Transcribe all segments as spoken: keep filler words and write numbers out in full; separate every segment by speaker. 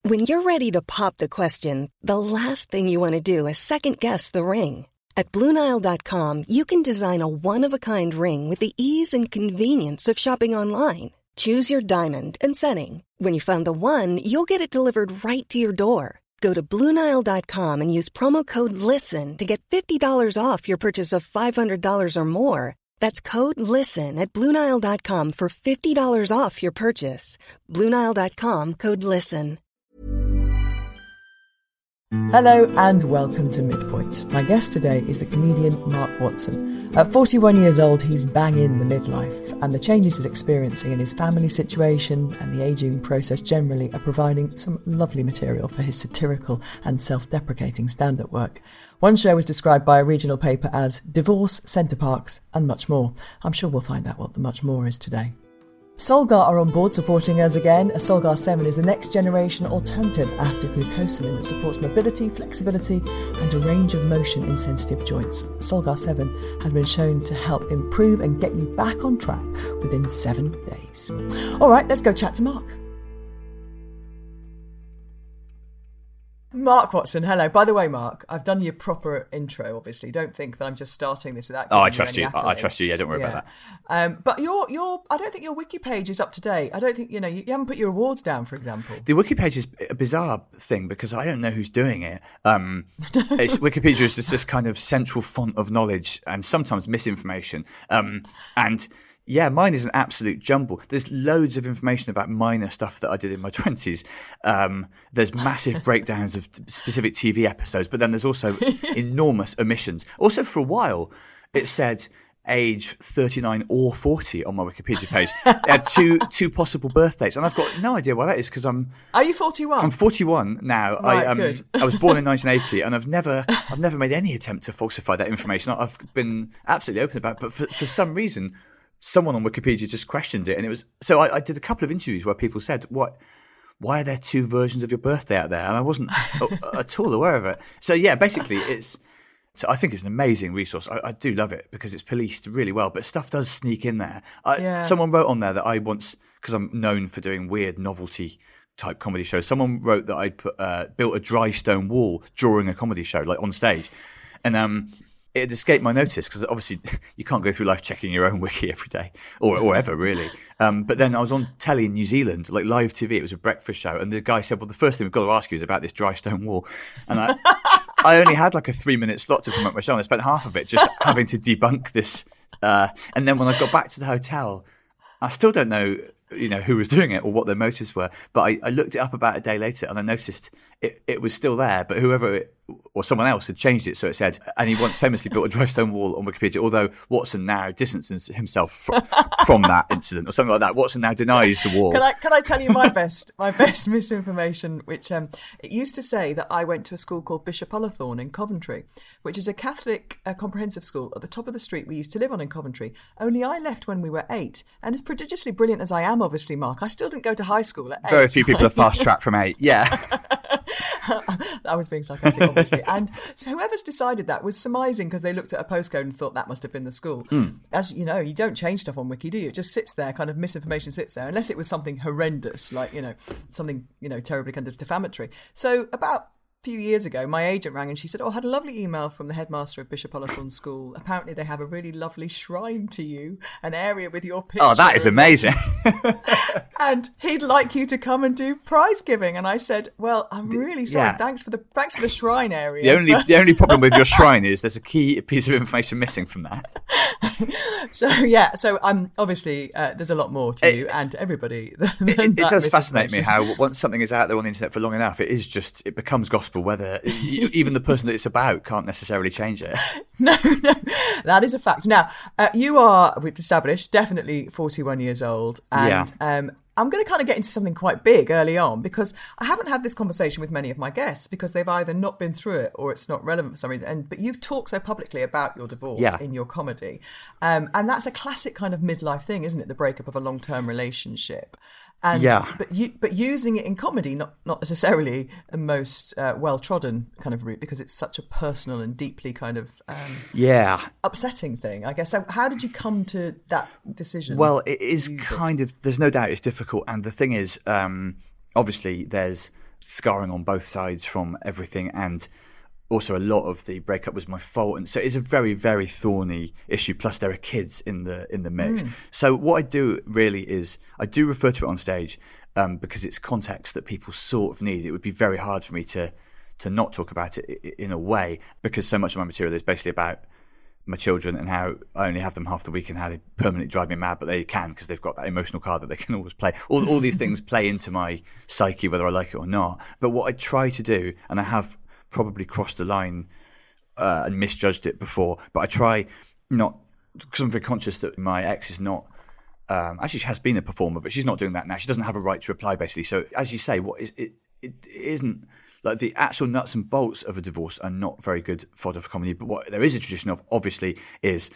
Speaker 1: When you're ready to pop the question, the last thing you want to do is second-guess the ring. At Blue Nile dot com, you can design a one-of-a-kind ring with the ease and convenience of shopping online. Choose your diamond and setting. When you find the one, you'll get it delivered right to your door. Go to Blue Nile dot com and use promo code LISTEN to get fifty dollars off your purchase of five hundred dollars or more. That's code LISTEN at Blue Nile dot com for fifty dollars off your purchase. Blue Nile dot com, code LISTEN.
Speaker 2: Hello and welcome to Midpoint. My guest today is the comedian Mark Watson. At forty-one years old, he's bang in the midlife, and the changes he's experiencing in his family situation and the ageing process generally are providing some lovely material for his satirical and self-deprecating stand-up work. One show was described by a regional paper as Divorce, Centre Parks and much more. I'm sure we'll find out what the much more is today. Solgar are on board supporting us again. A Solgar seven is the next generation alternative after glucosamine that supports mobility, flexibility and a range of motion in sensitive joints. Solgar seven has been shown to help improve and get you back on track within seven days. All right, let's go chat to Mark. Mark Watson, hello. By the way, Mark, I've done your proper intro, obviously. Don't think that I'm just starting this without
Speaker 3: Oh, I
Speaker 2: giving
Speaker 3: trust
Speaker 2: you.
Speaker 3: you.
Speaker 2: any
Speaker 3: I I trust you. Yeah, don't worry
Speaker 2: Yeah.
Speaker 3: about that.
Speaker 2: Um, but your, your, I don't think your wiki page is up to date. I don't think, you know, you, you haven't put your awards down, for example.
Speaker 3: The wiki page is a bizarre thing because I don't know who's doing it. Um, it's, Wikipedia is just this kind of central font of knowledge and sometimes misinformation. Um, and yeah, mine is an absolute jumble. There's loads of information about minor stuff that I did in my twenties. Um, there's massive breakdowns of t- specific T V episodes, but then there's also enormous omissions. Also, for a while, it said age thirty-nine or forty on my Wikipedia page. It had two two possible birth dates, and I've got no idea why that is because I'm.
Speaker 2: Are you forty-one?
Speaker 3: I'm forty-one now.
Speaker 2: Right,
Speaker 3: I, um,
Speaker 2: good.
Speaker 3: I was born in nineteen eighty, and I've never I've never made any attempt to falsify that information. I've been absolutely open about it, but for, for some reason, someone on Wikipedia just questioned it, and it was so. I, I did a couple of interviews where people said, "What? Why are there two versions of your birthday out there?" And I wasn't at all aware of it. So yeah, basically, it's. So I think it's an amazing resource. I, I do love it because it's policed really well, but stuff does sneak in there. I,
Speaker 2: Yeah.
Speaker 3: Someone wrote on there that I once, because I'm known for doing weird novelty type comedy shows. Someone wrote that I'd put, uh, built a dry stone wall during a comedy show, like on stage, and um. it had escaped my notice because obviously you can't go through life checking your own wiki every day or, or ever really. Um, but then I was on telly in New Zealand, like live T V. It was a breakfast show. And the guy said, well, the first thing we've got to ask you is about this dry stone wall. And I, I only had like a three minute slot to promote my show. And I spent half of it just having to debunk this. Uh, and then when I got back to the hotel, I still don't know, you know, who was doing it or what their motives were. But I, I looked it up about a day later and I noticed it, it was still there, but whoever it, or someone else had changed it. So it said, and he once famously built a dry stone wall on Wikipedia, although Watson now distances himself from, from that incident or something like that. Watson now denies the wall.
Speaker 2: Can I can I tell you my best my best misinformation? Which um, it used to say that I went to a school called Bishop Ullathorne in Coventry, which is a Catholic uh, comprehensive school at the top of the street we used to live on in Coventry. Only I left when we were eight, and as prodigiously brilliant as I am, obviously, Mark, I still didn't go to high school at eight.
Speaker 3: Very few people are fast tracked from eight. Yeah.
Speaker 2: I was being sarcastic, obviously. And so whoever's decided that was surmising because they looked at a postcode and thought that must have been the school. Mm. As you know, you don't change stuff on Wiki, do you? It just sits there, kind of misinformation sits there, unless it was something horrendous, like, you know, something, you know, terribly kind of defamatory. So about few years ago, my agent rang and she said, oh, I had a lovely email from the headmaster of Bishop Ullathorne School. Apparently they have a really lovely shrine to you, an area with your picture.
Speaker 3: Oh, that is amazing.
Speaker 2: And he'd like you to come and do prize giving. And I said, well, I'm really sorry.
Speaker 3: Yeah.
Speaker 2: Thanks for the thanks for the shrine area.
Speaker 3: The only the only problem with your shrine is there's a key piece of information missing from that.
Speaker 2: So yeah, so I'm obviously uh, there's a lot more to
Speaker 3: it,
Speaker 2: you and everybody.
Speaker 3: It, it does fascinate me how once something is out there on the internet for long enough, it is just it becomes gospel. Whether even the person that it's about can't necessarily change it.
Speaker 2: No, no, that is a fact. Now uh, you are, we've established, definitely forty-one years old, and
Speaker 3: yeah.
Speaker 2: um, I'm going to kind of get into something quite big early on because I haven't had this conversation with many of my guests because they've either not been through it or it's not relevant for some reason. And but you've talked so publicly about your divorce
Speaker 3: yeah.
Speaker 2: in your comedy, um, and that's a classic kind of midlife thing, isn't it? The breakup of a long-term relationship. And,
Speaker 3: yeah.
Speaker 2: But you, but using it in comedy, not not necessarily the most uh, well-trodden kind of route because it's such a personal and deeply kind of um,
Speaker 3: yeah
Speaker 2: upsetting thing, I guess. So how did you come to that decision?
Speaker 3: Well, it is kind it? of, there's no doubt it's difficult. And the thing is, um, obviously there's scarring on both sides from everything, and also a lot of the breakup was my fault, and so it's a very, very thorny issue. Plus, there are kids in the in the mix. Mm. So what I do really is I do refer to it on stage um, because it's context that people sort of need. It would be very hard for me to to not talk about it in a way, because so much of my material is basically about my children and how I only have them half the week and how they permanently drive me mad, but they can because they've got that emotional card that they can always play. All, all these things play into my psyche, whether I like it or not. But what I try to do, and I have probably crossed the line uh, and misjudged it before, but I try not, because I'm very conscious that my ex is not, um, actually she has been a performer, but she's not doing that now. She doesn't have a right to reply, basically. So as you say, what is it, it isn't, like the actual nuts and bolts of a divorce are not very good fodder for comedy, but what there is a tradition of, obviously, is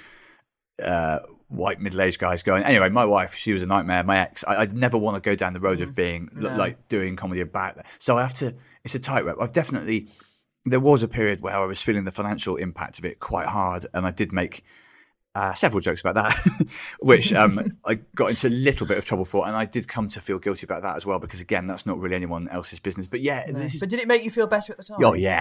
Speaker 3: uh, white middle-aged guys going, anyway, my wife, she was a nightmare, my ex, I, I'd never want to go down the road mm, of being, no. like, doing comedy about that. So I have to, it's a tightrope. I've definitely, there was a period where I was feeling the financial impact of it quite hard, and I did make uh, several jokes about that, which um, I got into a little bit of trouble for, and I did come to feel guilty about that as well, because again, that's not really anyone else's business. But yeah,
Speaker 2: no.
Speaker 3: this is...
Speaker 2: but did it make you feel better at the time?
Speaker 3: Oh yeah,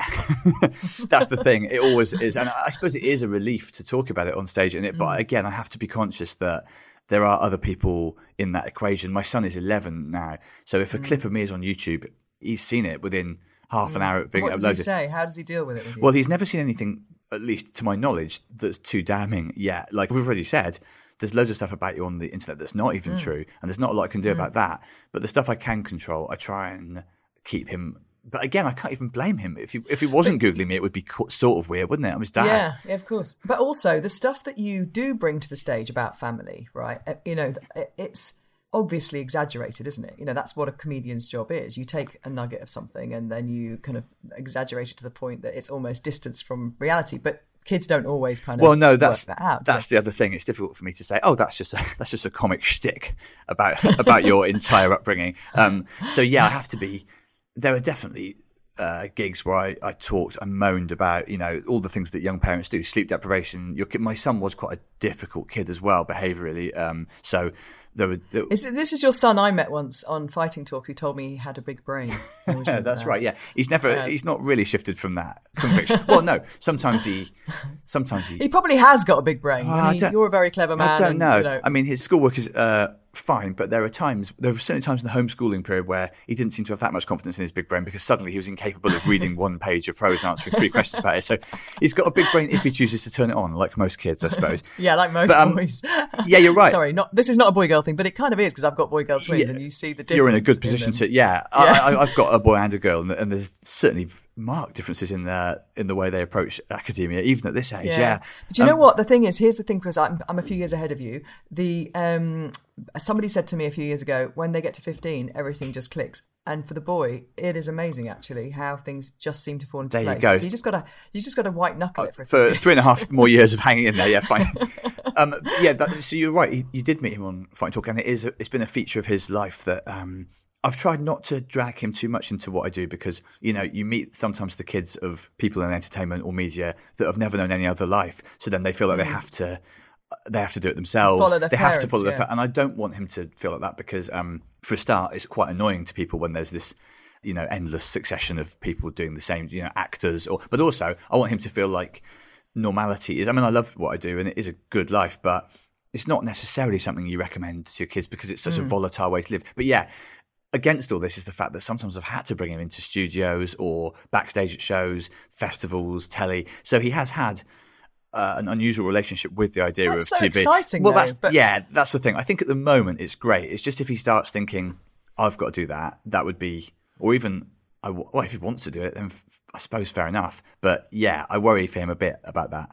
Speaker 3: that's the thing. It always is, and I suppose it is a relief to talk about it on stage. And it, mm. but again, I have to be conscious that there are other people in that equation. My son is eleven now, so if a mm. clip of me is on YouTube, he's seen it within half an hour. Being
Speaker 2: what does he
Speaker 3: uploaded.
Speaker 2: say? How does he deal with it? With you?
Speaker 3: Well, he's never seen anything, at least to my knowledge, that's too damning yet. Like we've already said, there's loads of stuff about you on the internet that's not even mm. true, and there's not a lot I can do mm. about that. But the stuff I can control, I try and keep him. But again, I can't even blame him. If he if he wasn't googling me, it would be sort of weird, wouldn't it? I'm his dad.
Speaker 2: Yeah, yeah, of course. But also the stuff that you do bring to the stage about family, right? You know, it's obviously exaggerated, isn't it? You know, that's what a comedian's job is. You take a nugget of something and then you kind of exaggerate it to the point that it's almost distance from reality. But kids don't always kind of
Speaker 3: well, no, that's
Speaker 2: work that out.
Speaker 3: That's the other thing. It's difficult for me to say, oh, that's just a, that's just a comic shtick about about your entire upbringing. Um, so yeah, I have to be. There are definitely uh, gigs where I, I talked, I moaned about, you know, all the things that young parents do, sleep deprivation. Your kid, my son was quite a difficult kid as well, behaviourally. Um, so. There were, there...
Speaker 2: Is it, this is your son I met once on Fighting Talk who told me he had a big brain.
Speaker 3: That's that. right. Yeah, he's never. Um, he's not really shifted from that conviction. Well, no. Sometimes he. Sometimes he.
Speaker 2: He probably has got a big brain. Oh, I mean, you're a very clever man.
Speaker 3: I don't
Speaker 2: and,
Speaker 3: know.
Speaker 2: You know.
Speaker 3: I mean, his schoolwork is uh, fine, but there are times. There were certainly times in the homeschooling period where he didn't seem to have that much confidence in his big brain because suddenly he was incapable of reading one page of prose and answering three questions about it. So he's got a big brain if he chooses to turn it on, like most kids, I suppose.
Speaker 2: Yeah, like most
Speaker 3: but, um,
Speaker 2: boys.
Speaker 3: Yeah, you're right.
Speaker 2: Sorry, not this is not a boy girl thing, but it kind of is because I've got boy girl twins, yeah, and you see the difference.
Speaker 3: You're in a good position to. Yeah, yeah. I, I, I've got a boy and a girl, and, and there's certainly marked differences in the in the way they approach academia, even at this age. Yeah. yeah.
Speaker 2: But do you um, know what the thing is? Here's the thing, because I'm, I'm a few years ahead of you. The um, somebody said to me a few years ago, when they get to fifteen, everything just clicks. And for the boy, it is amazing actually how things just seem to fall into
Speaker 3: there
Speaker 2: place.
Speaker 3: You go.
Speaker 2: So you just got to you just got to white knuckle
Speaker 3: uh,
Speaker 2: it for,
Speaker 3: for three and a half more years of hanging in there. Yeah, fine. um, yeah, that, so you're right. You, you did meet him on Fighting Talk, and it is it's been a feature of his life that. Um, I've tried not to drag him too much into what I do because, you know, you meet sometimes the kids of people in entertainment or media that have never known any other life. So then they feel like mm. they have to they have to do it themselves.
Speaker 2: Follow their
Speaker 3: they
Speaker 2: parents,
Speaker 3: have to follow
Speaker 2: yeah.
Speaker 3: their fa- And I don't want him to feel like that because, um, for a start, it's quite annoying to people when there's this, you know, endless succession of people doing the same, you know, actors. Or But also, I want him to feel like normality is, I mean, I love what I do and it is a good life, but it's not necessarily something you recommend to your kids because it's such mm. a volatile way to live. But yeah, against all this is the fact that sometimes I've had to bring him into studios or backstage at shows, festivals, telly. So he has had uh, an unusual relationship with the idea
Speaker 2: that's
Speaker 3: of
Speaker 2: so
Speaker 3: T V.
Speaker 2: Exciting,
Speaker 3: well,
Speaker 2: though,
Speaker 3: that's
Speaker 2: but...
Speaker 3: yeah, that's the thing. I think at the moment it's great. It's just if he starts thinking, I've got to do that, that would be, or even, I, well, if he wants to do it, then I suppose fair enough. But yeah, I worry for him a bit about that.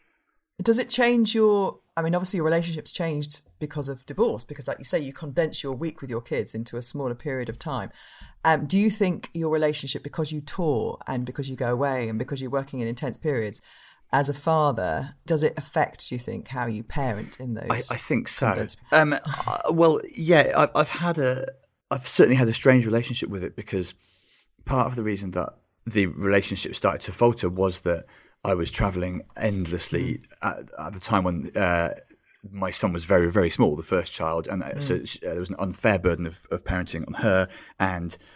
Speaker 2: Does it change your... I mean, obviously your relationship's changed because of divorce, because like you say, you condense your week with your kids into a smaller period of time. Um, do you think your relationship, because you tour and because you go away and because you're working in intense periods, as a father, does it affect, do you think, how you parent in those?
Speaker 3: I, I think so. Um, uh, well, yeah, I, I've had a, I've certainly had a strange relationship with it because part of the reason that the relationship started to falter was that I was travelling endlessly at, at the time when uh, my son was very, very small, the first child. And mm. so uh, there was an unfair burden of, of parenting on her. And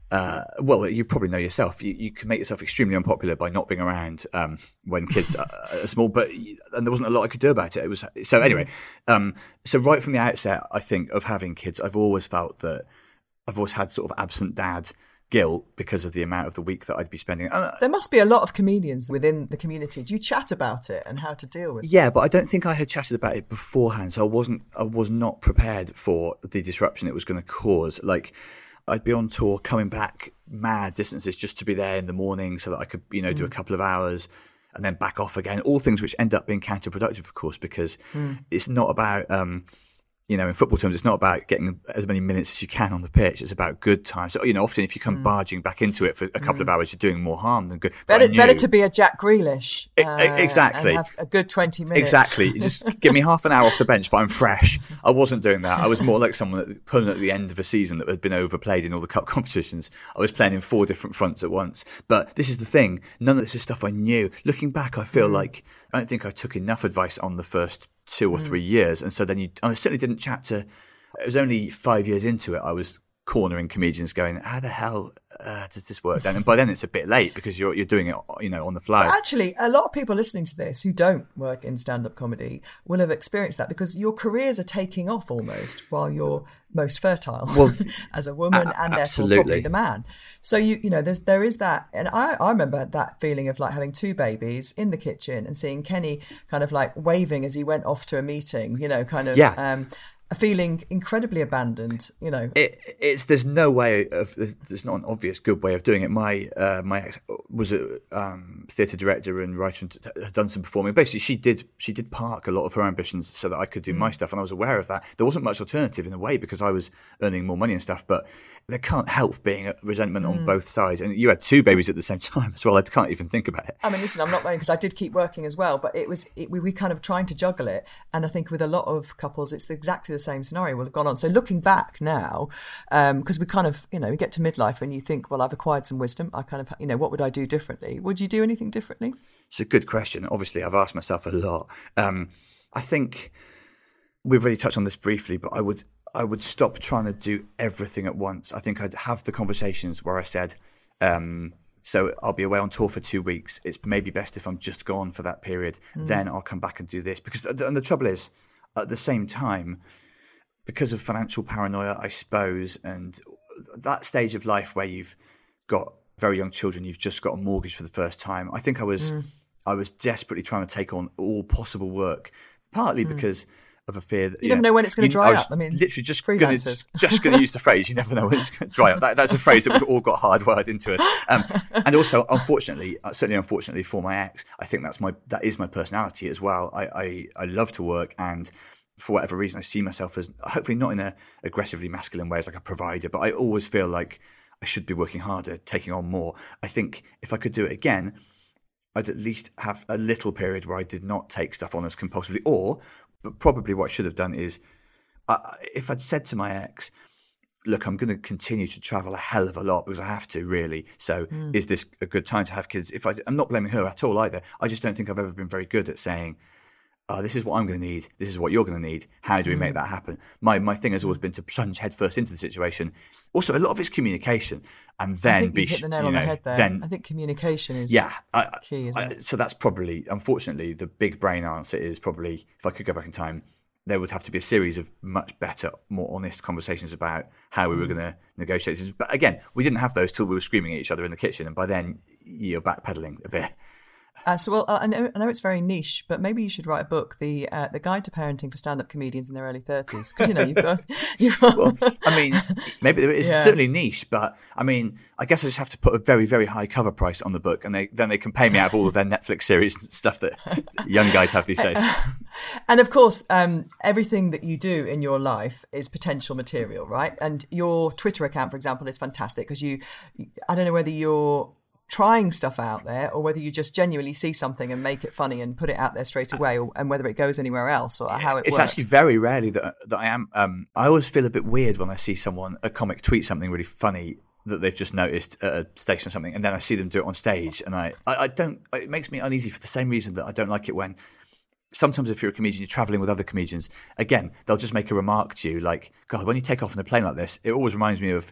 Speaker 3: Uh, well, you probably know yourself. You, you can make yourself extremely unpopular by not being around um, when kids are, are small. But and there wasn't a lot I could do about it. It was so anyway. Um, so right from the outset, I think of having kids, I've always felt that I've always had sort of absent dad guilt because of the amount of the week that I'd be spending. Uh,
Speaker 2: there must be a lot of comedians within the community. Do you chat about it and how to deal with it?
Speaker 3: Yeah, but I don't think I had chatted about it beforehand. So I wasn't. I was not prepared for the disruption it was going to cause. Like. I'd be on tour, coming back mad distances just to be there in the morning so that I could, you know, do a couple of hours and then back off again. All things which end up being counterproductive, of course, because mm. it's not about, um, you know, in football terms, it's not about getting as many minutes as you can on the pitch. It's about good times. So, you know, often if you come mm. barging back into it for a couple mm. of hours, you're doing more harm than good.
Speaker 2: Better, better to be a Jack Grealish. Uh,
Speaker 3: exactly.
Speaker 2: And have a good twenty minutes.
Speaker 3: Exactly. Just give me half an hour off the bench, but I'm fresh. I wasn't doing that. I was more like someone that, pulling at the end of a season that had been overplayed in all the cup competitions. I was playing in four different fronts at once. But this is the thing. None of this is stuff I knew. Looking back, I feel mm. like I don't think I took enough advice on the first two or mm. three years. And so then you, I certainly didn't chat to, it was only five years into it, I was cornering comedians going, how the hell uh, does this work then? And by then it's a bit late because you're you're doing it, you know, on the fly.
Speaker 2: But actually, a lot of people listening to this who don't work in stand-up comedy will have experienced that because your careers are taking off almost while you're most fertile well, as a woman a- and therefore absolutely. Probably the man. So, you you know, there's there is that. And I, I remember that feeling of like having two babies in the kitchen and seeing Kenny kind of like waving as he went off to a meeting, you know, kind of...
Speaker 3: Yeah.
Speaker 2: Um, feeling incredibly abandoned, you know.
Speaker 3: It, it's there's no way of there's, there's not an obvious good way of doing it. My uh, my ex was a um, theatre director and writer and had done some performing. Basically, she did she did park a lot of her ambitions so that I could do mm. my stuff, and I was aware of that. There wasn't much alternative in a way because I was earning more money and stuff, but there can't help being a resentment mm. on both sides. And you had two babies at the same time as well. I can't even think about it.
Speaker 2: I mean, listen, I'm not moaning because I did keep working as well, but it was it, we were kind of trying to juggle it. And I think with a lot of couples, it's exactly the same scenario will have gone on. So looking back now, because um, we kind of, you know, we get to midlife and you think, well, I've acquired some wisdom. I kind of, you know, what would I do differently? Would you do anything differently?
Speaker 3: It's a good question. Obviously, I've asked myself a lot. Um, I think we've already touched on this briefly, but I would I would stop trying to do everything at once. I think I'd have the conversations where I said, um, so I'll be away on tour for two weeks. It's maybe best if I'm just gone for that period. Mm. Then I'll come back and do this. Because and the trouble is, at the same time, because of financial paranoia, I suppose, and that stage of life where you've got very young children, you've just got a mortgage for the first time. I think I was mm. I was desperately trying to take on all possible work, partly mm. because of a fear that
Speaker 2: you, you never know, know when it's going to dry I up. I mean,
Speaker 3: literally just gonna, just going to use the phrase. You never know when it's going to dry up. That, that's a phrase that we've all got hardwired into us. Um, and also, unfortunately, certainly unfortunately for my ex, I think that's my that is my personality as well. I I, I love to work, and for whatever reason, I see myself as hopefully not in a aggressively masculine way as like a provider, but I always feel like I should be working harder, taking on more. I think if I could do it again, I'd at least have a little period where I did not take stuff on as compulsively, or but probably what I should have done is uh, if I'd said to my ex, look, I'm going to continue to travel a hell of a lot because I have to really. So mm. is this a good time to have kids? If I, I'm not blaming her at all either. I just don't think I've ever been very good at saying, oh, this is what I'm going to need. This is what you're going to need. How do we mm. make that happen? My my thing has always been to plunge headfirst into the situation. Also, a lot of it's communication, and then
Speaker 2: I think
Speaker 3: be
Speaker 2: you hit the nail you know, on the head there. Then, I think communication is
Speaker 3: yeah, I,
Speaker 2: key. Isn't
Speaker 3: I,
Speaker 2: it?
Speaker 3: So that's probably, unfortunately, the big brain answer is probably if I could go back in time, there would have to be a series of much better, more honest conversations about how we were mm. going to negotiate this. But again, we didn't have those till we were screaming at each other in the kitchen, and by then you're backpedaling a bit.
Speaker 2: Uh, so, well, uh, I, know, I know it's very niche, but maybe you should write a book, the uh, the Guide to Parenting for Stand-Up Comedians in their early thirties, because you know you've got. You've got...
Speaker 3: Well, I mean, maybe it's yeah. certainly niche, but I mean, I guess I just have to put a very, very high cover price on the book, and they then they can pay me out of all of their Netflix series and stuff that young guys have these days.
Speaker 2: And of course, um, everything that you do in your life is potential material, right? And your Twitter account, for example, is fantastic because you. I don't know whether you're trying stuff out there or whether you just genuinely see something and make it funny and put it out there straight away, or, and whether it goes anywhere else or how it
Speaker 3: it's
Speaker 2: works.
Speaker 3: Actually very rarely that that I am um I always feel a bit weird when I see someone, a comic, tweet something really funny that they've just noticed at a station or something, and then I see them do it on stage, and I, I, I don't it makes me uneasy for the same reason that I don't like it when sometimes if you're a comedian, you're traveling with other comedians, again, they'll just make a remark to you like, God, when you take off on a plane like this, it always reminds me of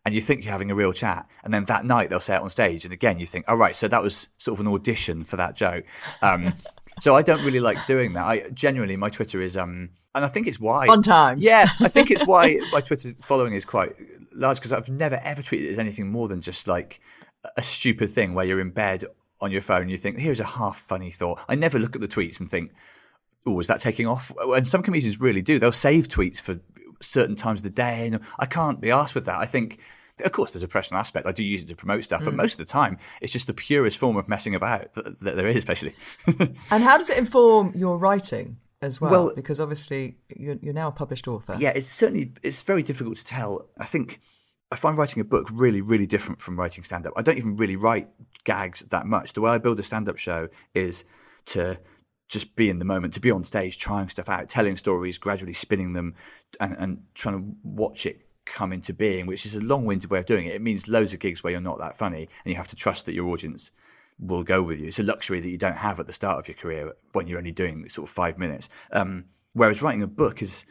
Speaker 3: and you think you're having a real chat, and then that night they'll say it on stage, and again you think, oh right, so that was sort of an audition for that joke. Um, so I don't really like doing that. I genuinely, my Twitter is, um, and I think it's why
Speaker 2: fun times.
Speaker 3: Yeah, I think it's why my Twitter following is quite large, because I've never ever treated it as anything more than just like a stupid thing where you're in bed on your phone and you think, here's a half funny thought. I never look at the tweets and think, oh, is that taking off? And some comedians really do. They'll save tweets for certain times of the day, and I can't be arsed with that. I think, of course, there's a professional aspect. I do use it to promote stuff, but mm. most of the time, it's just the purest form of messing about that, that there is, basically.
Speaker 2: And how does it inform your writing as well?
Speaker 3: Well,
Speaker 2: because obviously you're, you're now a published author.
Speaker 3: Yeah, it's certainly it's very difficult to tell. I think I find writing a book really, really different from writing stand-up. I don't even really write gags that much. The way I build a stand-up show is to just be in the moment, to be on stage, trying stuff out, telling stories, gradually spinning them, and, and trying to watch it come into being, which is a long-winded way of doing it. It means loads of gigs where you're not that funny, and you have to trust that your audience will go with you. It's a luxury that you don't have at the start of your career when you're only doing sort of five minutes. Um, whereas writing a book is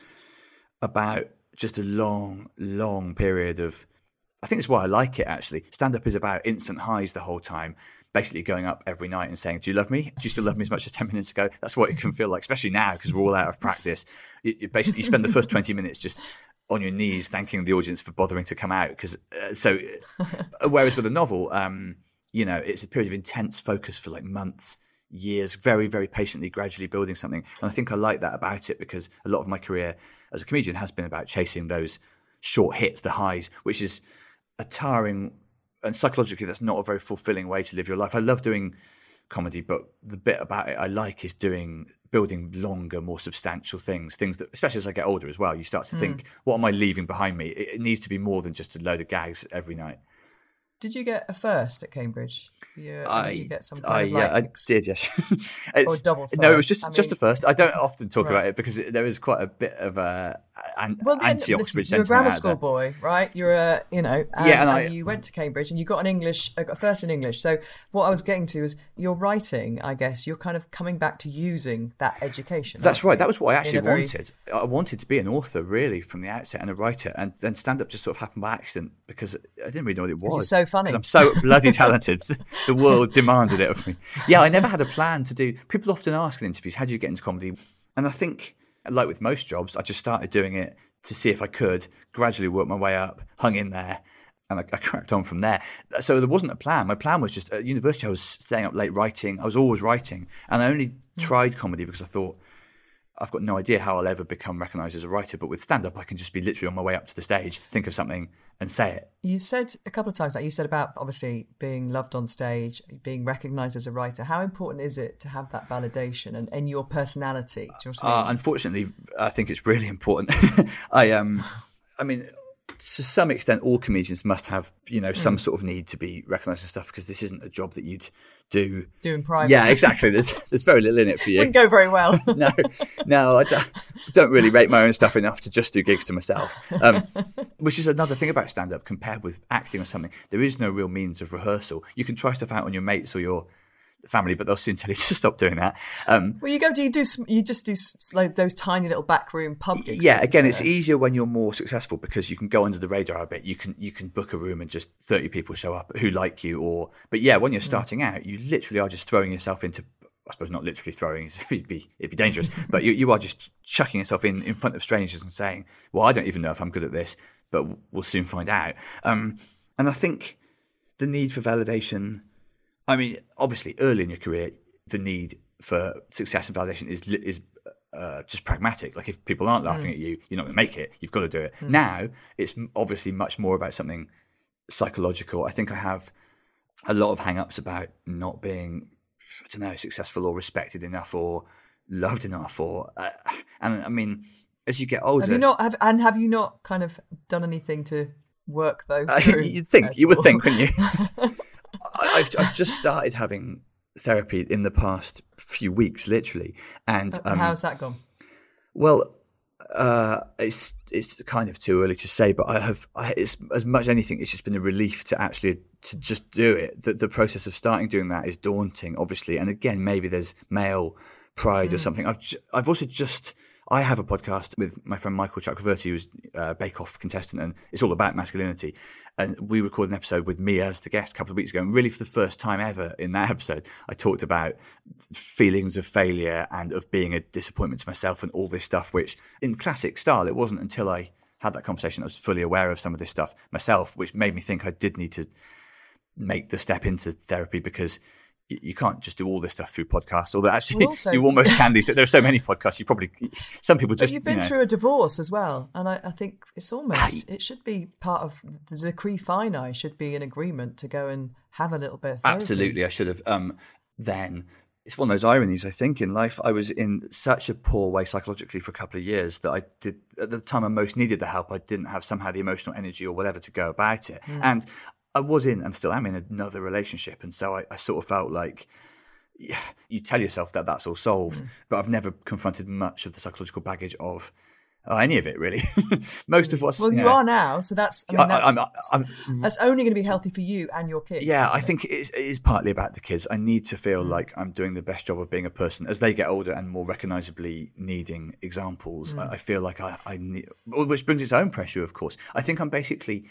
Speaker 3: about just a long, long period of, I think that's why I like it, actually. Stand-up is about instant highs the whole time, basically going up every night and saying, do you love me? Do you still love me as much as ten minutes ago? That's what it can feel like, especially now because we're all out of practice. You, you basically you spend the first twenty minutes just on your knees thanking the audience for bothering to come out. Because uh, so, whereas with a novel, um, you know, it's a period of intense focus for like months, years, very, very patiently, gradually building something. And I think I like that about it, because a lot of my career as a comedian has been about chasing those short hits, the highs, which is a tiring, and psychologically that's not a very fulfilling way to live your life. I love doing comedy, but the bit about it I like is doing building longer, more substantial things, things that, especially as I get older as well, you start to mm. think, what am I leaving behind me? It, it needs to be more than just a load of gags every night.
Speaker 2: Did you get a first at Cambridge? Yeah,
Speaker 3: I,
Speaker 2: did you get some kind
Speaker 3: I,
Speaker 2: of like
Speaker 3: yeah, I did, yes.
Speaker 2: Or double first?
Speaker 3: No, it was just
Speaker 2: I mean,
Speaker 3: just a first. I don't often talk
Speaker 2: right.
Speaker 3: about it because it, there is quite a bit of a an,
Speaker 2: well, then,
Speaker 3: anti-Oxford
Speaker 2: listen, you're a grammar school boy, right? You're a, you know, um,
Speaker 3: yeah, and, I,
Speaker 2: and you went to Cambridge and you got an English, a first in English. So what I was getting to is your writing, I guess, you're kind of coming back to using that education.
Speaker 3: That's right. That was what I actually
Speaker 2: very...
Speaker 3: wanted. I wanted to be an author really from the outset and a writer, and then stand-up just sort of happened by accident because I didn't really know what it was.
Speaker 2: You're so funny.
Speaker 3: I'm so bloody talented. The world demanded it of me. Yeah, I never had a plan to do. People often ask in interviews, how do you get into comedy? And I think, like with most jobs, I just started doing it to see if I could, gradually work my way up, hung in there, and I, I cracked on from there. So there wasn't a plan. My plan was just, at university I was staying up late writing. I was always writing. And I only mm. tried comedy because I thought, I've got no idea how I'll ever become recognised as a writer, but with stand-up I can just be literally on my way up to the stage, think of something and say it.
Speaker 2: You said a couple of times, like you said about obviously being loved on stage, being recognised as a writer. How important is it to have that validation and, and your personality? Do you know what I mean?
Speaker 3: Uh, unfortunately, I think it's really important. I um, I mean, to some extent, all comedians must have, you know, some mm. sort of need to be recognised and stuff, because this isn't a job that you'd do
Speaker 2: do in private.
Speaker 3: Yeah, exactly. There's there's very little in it for you.
Speaker 2: Wouldn't go very well.
Speaker 3: no, no, I don't, don't really rate my own stuff enough to just do gigs to myself. Um, which is another thing about stand-up compared with acting or something. There is no real means of rehearsal. You can try stuff out on your mates or your family, but they'll soon tell you to stop doing that. Um,
Speaker 2: well, you go. Do you do? You just do like those tiny little backroom pub gigs?
Speaker 3: Yeah. Again, it's easier when you're more successful because you can go under the radar a bit. You can you can book a room and just thirty people show up who like you. Or, but yeah, when you're starting mm. out, you literally are just throwing yourself into. I suppose not literally throwing, it'd be it'd be dangerous. But you you are just chucking yourself in in front of strangers and saying, "Well, I don't even know if I'm good at this, but we'll soon find out." Um, and I think the need for validation. I mean, obviously, early in your career, the need for success and validation is is uh, just pragmatic. Like, if people aren't laughing mm. at you, you're not going to make it. You've got to do it. Mm. Now, it's obviously much more about something psychological. I think I have a lot of hang-ups about not being, I don't know, successful or respected enough or loved enough. Or uh, and I mean, as you get older,
Speaker 2: have you not have, and have you not kind of done anything to work those through?
Speaker 3: Uh, you'd think you all? would think, wouldn't you? I've, I've just started having therapy in the past few weeks, literally. And um,
Speaker 2: how's that gone?
Speaker 3: Well, uh, it's it's kind of too early to say, but I have I, it's, as much as anything, it's just been a relief to actually to just do it. The, the process of starting doing that is daunting, obviously. And again, maybe there's male pride mm. or something. I've I've also just I have a podcast with my friend Michael Chakravorty, who's a Bake Off contestant, and it's all about masculinity. And we recorded an episode with me as the guest a couple of weeks ago. And really, for the first time ever in that episode, I talked about feelings of failure and of being a disappointment to myself and all this stuff, which in classic style, it wasn't until I had that conversation I was fully aware of some of this stuff myself, which made me think I did need to make the step into therapy, because you can't just do all this stuff through podcasts. Although actually, well also, you almost can. These there are so many podcasts. You probably some people just.
Speaker 2: But you've been
Speaker 3: you know,
Speaker 2: through a divorce as well, and I, I think it's almost I, it should be part of the decree fini. Should be an agreement to go and have a little bit of therapy.
Speaker 3: Absolutely, I should have. Um, then it's one of those ironies I think in life. I was in such a poor way psychologically for a couple of years that I did at the time I most needed the help. I didn't have somehow the emotional energy or whatever to go about it, mm. and. I was in and still am in another relationship. And so I, I sort of felt like, yeah, you tell yourself that that's all solved, mm. but I've never confronted much of the psychological baggage of uh, any of it, really. Most of what's...
Speaker 2: Well, you,
Speaker 3: you know,
Speaker 2: are now, so that's, I mean, that's,
Speaker 3: I, I'm, I'm,
Speaker 2: that's only going to be healthy for you and your kids.
Speaker 3: Yeah, I
Speaker 2: it?
Speaker 3: think it is, it is partly about the kids. I need to feel mm. like I'm doing the best job of being a person. As they get older and more recognisably needing examples, mm. I, I feel like I, I need... Which brings its own pressure, of course. I think I'm basically...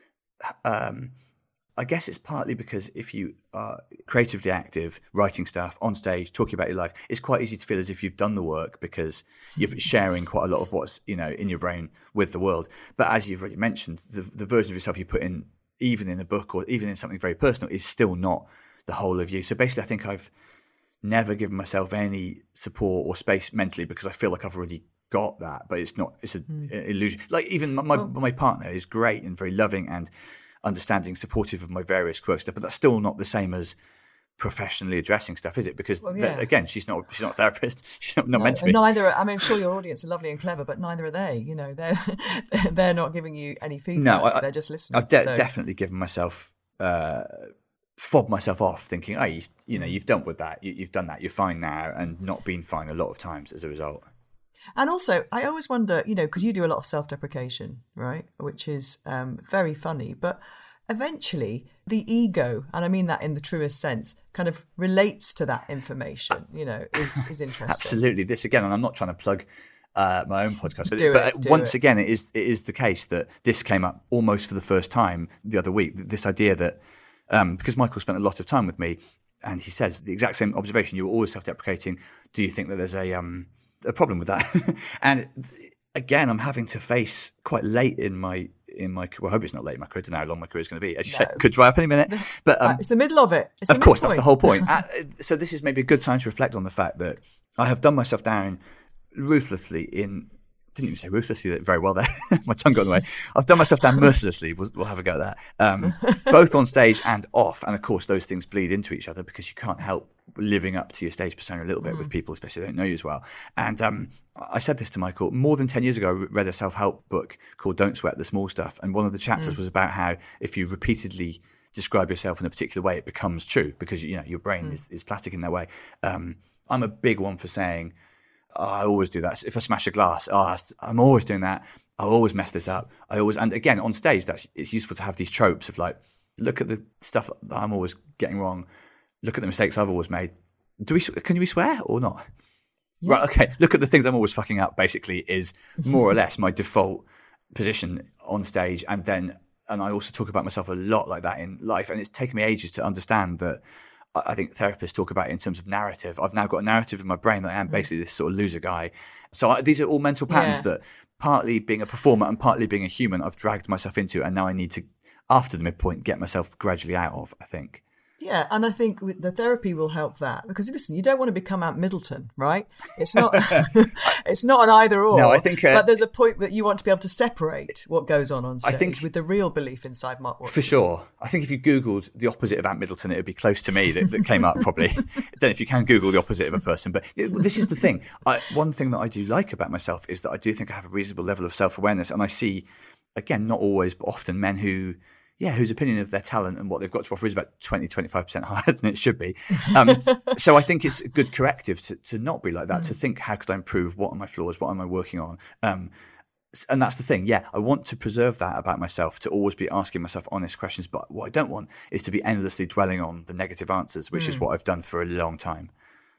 Speaker 3: Um, I guess it's partly because if you are creatively active, writing stuff, on stage, talking about your life, it's quite easy to feel as if you've done the work because you're sharing quite a lot of what's, you know, in your brain with the world. But as you've already mentioned, the, the version of yourself you put in, even in a book or even in something very personal, is still not the whole of you. So basically, I think I've never given myself any support or space mentally because I feel like I've already got that, but it's not, it's an mm. illusion. Like even my, my, oh. my partner is great and very loving and understanding, supportive of my various quirks stuff, but that's still not the same as professionally addressing stuff, is it? Because well, yeah. th- again, she's not she's not a therapist. She's not, not no, meant to be.
Speaker 2: Neither. Are, I mean, I'm sure your audience are lovely and clever, but neither are they. You know, they're they're not giving you any feedback.
Speaker 3: No, I,
Speaker 2: they're just listening.
Speaker 3: I've de-
Speaker 2: so.
Speaker 3: definitely given myself uh, fobbed myself off, thinking, oh, you, you know, you've done with that. You, you've done that. You're fine now, and not been fine a lot of times as a result.
Speaker 2: And also, I always wonder, you know, because you do a lot of self-deprecation, right? Which is um, very funny, but eventually the ego, and I mean that in the truest sense, kind of relates to that information, you know, is, is interesting.
Speaker 3: Absolutely. This again, and I'm not trying to plug uh, my own podcast,
Speaker 2: do
Speaker 3: but
Speaker 2: it, do
Speaker 3: once
Speaker 2: it.
Speaker 3: again, it is it is the case that this came up almost for the first time the other week, this idea that, um, because Michael spent a lot of time with me, and he says the exact same observation, you were always self-deprecating. Do you think that there's a um, a problem with that? And again, I'm having to face quite late in my in my well, I hope it's not late in my career. I don't know how long my career is going to be. As you no. said, could dry up any minute. But um,
Speaker 2: it's the middle of it. It's
Speaker 3: of course, that's the whole point. uh, so this is maybe a good time to reflect on the fact that I have done myself down ruthlessly in. Didn't even say ruthlessly very well there. My tongue got in the way. I've done myself down mercilessly. We'll, we'll have a go at that. Um, both on stage and off. And of course, those things bleed into each other because you can't help living up to your stage persona a little bit mm. with people, especially who don't know you as well. And um, I said this to Michael more than ten years ago. I read a self-help book called Don't Sweat the Small Stuff. And one of the chapters mm. was about how if you repeatedly describe yourself in a particular way, it becomes true because, you know, your brain mm. is, is plastic in that way. Um, I'm a big one for saying, oh, I always do that. If I smash a glass, oh, I'm always doing that. I always mess this up. I always, and again, on stage, that's it's useful to have these tropes of like, look at the stuff that I'm always getting wrong. Look at the mistakes I've always made. Do we? Can we swear or not? Yes. Right. Okay. Look at the things I'm always fucking up. Basically, is more or less my default position on stage, and then, and I also talk about myself a lot like that in life, and it's taken me ages to understand that. I think therapists talk about it in terms of narrative. I've now got a narrative in my brain that I am basically this sort of loser guy. So I, these are all mental patterns yeah. that partly being a performer and partly being a human, I've dragged myself into, and now I need to, after the midpoint, get myself gradually out of, I think.
Speaker 2: Yeah, and I think the therapy will help that because listen, you don't want to become Ant Middleton, right? It's not, it's not an either or.
Speaker 3: No, I think, uh,
Speaker 2: but there's a point that you want to be able to separate what goes on on stage I think, with the real belief inside Mark Watson.
Speaker 3: For sure, I think if you Googled the opposite of Ant Middleton, it would be close to me that, that came up probably. I don't know if you can Google the opposite of a person, but this is the thing. I, one thing that I do like about myself is that I do think I have a reasonable level of self-awareness, and I see, again, not always, but often men who. Yeah, whose opinion of their talent and what they've got to offer is about twenty, twenty-five percent higher than it should be. Um, so I think it's a good corrective to, to not be like that, mm. to think, how could I improve? What are my flaws? What am I working on? Um, and that's the thing. Yeah, I want to preserve that about myself, to always be asking myself honest questions. But what I don't want is to be endlessly dwelling on the negative answers, which mm. is what I've done for a long time.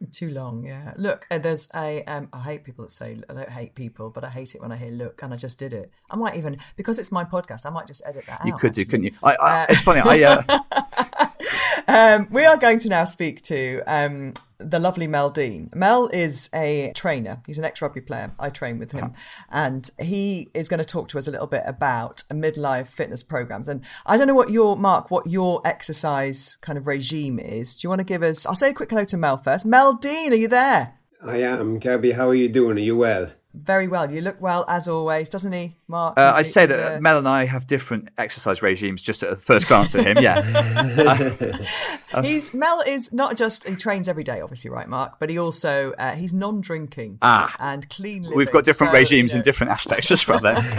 Speaker 2: Too long, yeah. Look, uh, there's a, um, I hate people that say, I don't hate people, but I hate it when I hear look, and I just did it. I might even, because it's my podcast, I might just edit that
Speaker 3: you
Speaker 2: out.
Speaker 3: You could
Speaker 2: actually.
Speaker 3: do, couldn't you? I, I,
Speaker 2: uh,
Speaker 3: it's funny, I... Uh...
Speaker 2: um, we are going to now speak to um, the lovely Mel Dean. Mel is a trainer. He's an ex-rugby player. I train with him. Uh-huh. And he is going to talk to us a little bit about midlife fitness programs. And I don't know what your, Mark, what your exercise kind of regime is. Do you want to give us, I'll say a quick hello to Mel first. Mel Dean, are you there?
Speaker 4: I am. Gabby, how are you doing? Are you well?
Speaker 2: Very well. You look well, as always, doesn't he, Mark?
Speaker 3: Uh, I'd
Speaker 2: he,
Speaker 3: say that uh, Mel and I have different exercise regimes just at a first glance at him, yeah. uh,
Speaker 2: he's Mel is not just, he trains every day, obviously, right, Mark? But he also, uh, he's non-drinking
Speaker 3: ah,
Speaker 2: and clean living.
Speaker 3: We've got different
Speaker 2: so,
Speaker 3: regimes
Speaker 2: you know,
Speaker 3: in different aspects as well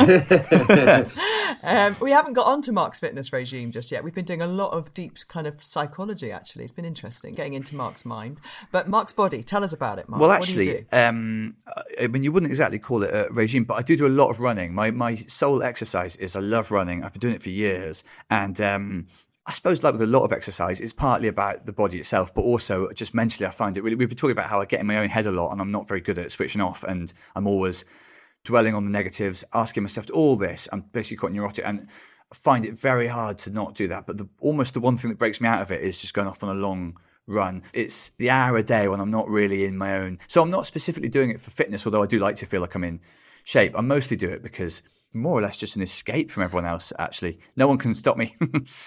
Speaker 3: then.
Speaker 2: um, we haven't got onto Mark's fitness regime just yet. We've been doing a lot of deep kind of psychology, actually. It's been interesting, getting into Mark's mind. But Mark's body, tell us about it, Mark.
Speaker 3: Well,
Speaker 2: what
Speaker 3: actually,
Speaker 2: do you do?
Speaker 3: Um, I mean, you wouldn't exactly call it a regime, but I do do a lot of running. My my sole exercise is I love running. I've been doing it for years. And um, I suppose like with a lot of exercise, it's partly about the body itself, but also just mentally I find it really, we've been talking about how I get in my own head a lot and I'm not very good at switching off and I'm always dwelling on the negatives, asking myself all this. I'm basically quite neurotic and I find it very hard to not do that. But the, almost the one thing that breaks me out of it is just going off on a long run. It's the hour a day when I'm not really in my own. So I'm not specifically doing it for fitness, although I do like to feel like I'm in shape. I mostly do it because more or less just an escape from everyone else, actually. No one can stop me.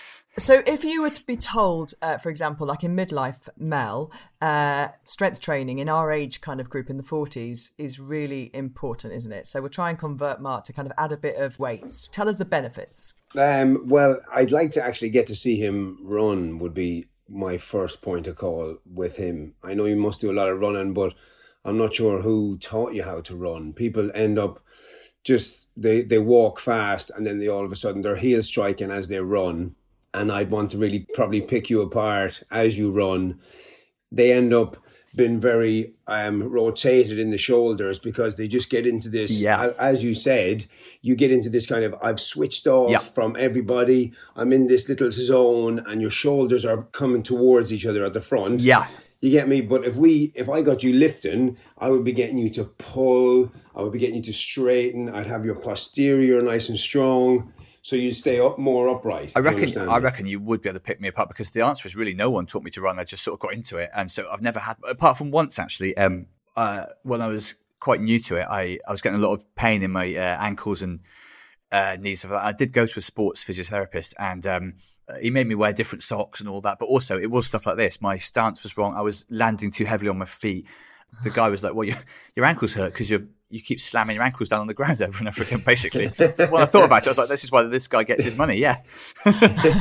Speaker 2: So if you were to be told, uh, for example, like in midlife, Mel, uh, strength training in our age kind of group in the forties is really important, isn't it? So we'll try and convert Mark to kind of add a bit of weights. Tell us the benefits.
Speaker 4: Um, well, I'd like to actually get to see him run would be my first point of call with him. I know you must do a lot of running, but I'm not sure who taught you how to run. People end up just, they, they walk fast and then they all of a sudden they're heel striking as they run. And I'd want to really probably pick you apart as you run. They end up being very um, rotated in the shoulders because they just get into this,
Speaker 3: yeah.
Speaker 4: as you said, you get into this kind of, I've switched off
Speaker 3: yeah.
Speaker 4: from everybody. I'm in this little zone and your shoulders are coming towards each other at the front.
Speaker 3: Yeah.
Speaker 4: You get me? But if we, if I got you lifting, I would be getting you to pull. I would be getting you to straighten. I'd have your posterior nice and strong. So you stay up more upright.
Speaker 3: I reckon. I reckon you would be able to pick me apart because the answer is really no one taught me to run. I just sort of got into it, and so I've never had, apart from once actually. Um, uh, when I was quite new to it, I, I was getting a lot of pain in my uh, ankles and uh, knees. I did go to a sports physiotherapist, and um, he made me wear different socks and all that. But also, it was stuff like this. My stance was wrong. I was landing too heavily on my feet. The guy was like, "Well, your your ankles hurt because you're." You keep slamming your ankles down on the ground over and over again, basically. When I thought about it, I was like, this is why this guy gets his money, yeah.
Speaker 4: But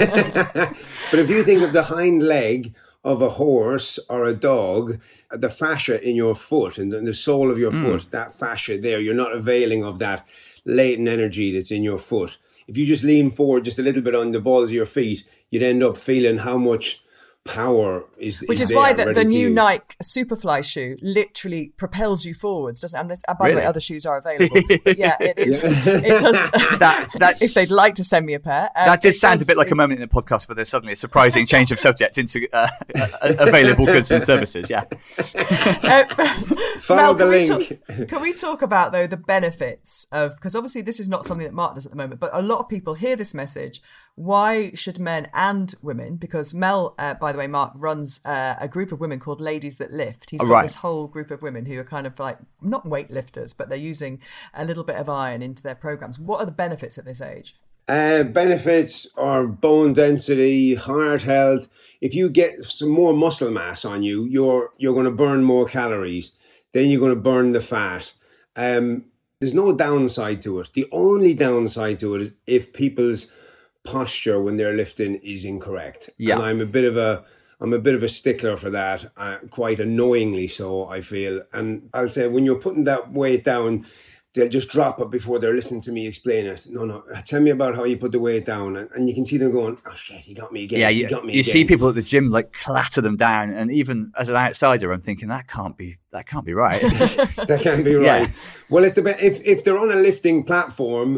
Speaker 4: if you think of the hind leg of a horse or a dog, the fascia in your foot and the sole of your mm. foot, that fascia there, you're not availing of that latent energy that's in your foot. If you just lean forward just a little bit on the balls of your feet, you'd end up feeling how much power is
Speaker 2: which
Speaker 4: is
Speaker 2: is why
Speaker 4: there,
Speaker 2: the, the new
Speaker 4: use.
Speaker 2: Nike Superfly shoe literally propels you forwards, doesn't it? And, this, and by
Speaker 3: really?
Speaker 2: the way, other shoes are available. But yeah, it is. Yeah. It does.
Speaker 3: that, that,
Speaker 2: if they'd like to send me a pair, um,
Speaker 3: that did sound
Speaker 2: does,
Speaker 3: a bit like a moment in the podcast where there's suddenly a surprising change of subject into uh, available goods and services. Yeah.
Speaker 2: Uh,
Speaker 4: Follow
Speaker 2: Mel,
Speaker 4: the
Speaker 2: can
Speaker 4: link.
Speaker 2: We talk, can we talk about though the benefits of, because obviously this is not something that Mark does at the moment, but a lot of people hear this message. Why should men and women, because Mel, uh, by the way, Mark runs uh, a group of women called Ladies That Lift. He's got
Speaker 3: right.
Speaker 2: this whole group of women who are kind of like, not weightlifters, but they're using a little bit of iron into their programs. What are the benefits at this age?
Speaker 4: Uh, benefits are bone density, heart health. If you get some more muscle mass on you, you're you're going to burn more calories. Then you're going to burn the fat. Um, there's no downside to it. The only downside to it is if people's posture when they're lifting is incorrect.
Speaker 3: Yeah.
Speaker 4: And I'm a bit of a I'm a bit of a stickler for that, uh, quite annoyingly so, I feel. And I'll say when you're putting that weight down, they'll just drop it before they're listening to me explain it. No, no, tell me about how you put the weight down. And, and you can see them going, oh shit, he got me again.
Speaker 3: Yeah,
Speaker 4: he
Speaker 3: you,
Speaker 4: got me
Speaker 3: you
Speaker 4: again.
Speaker 3: see people at the gym like clatter them down. And even as an outsider, I'm thinking that can't be, that can't be right.
Speaker 4: That can't be right. Yeah. Well, it's the be- if, if they're on a lifting platform,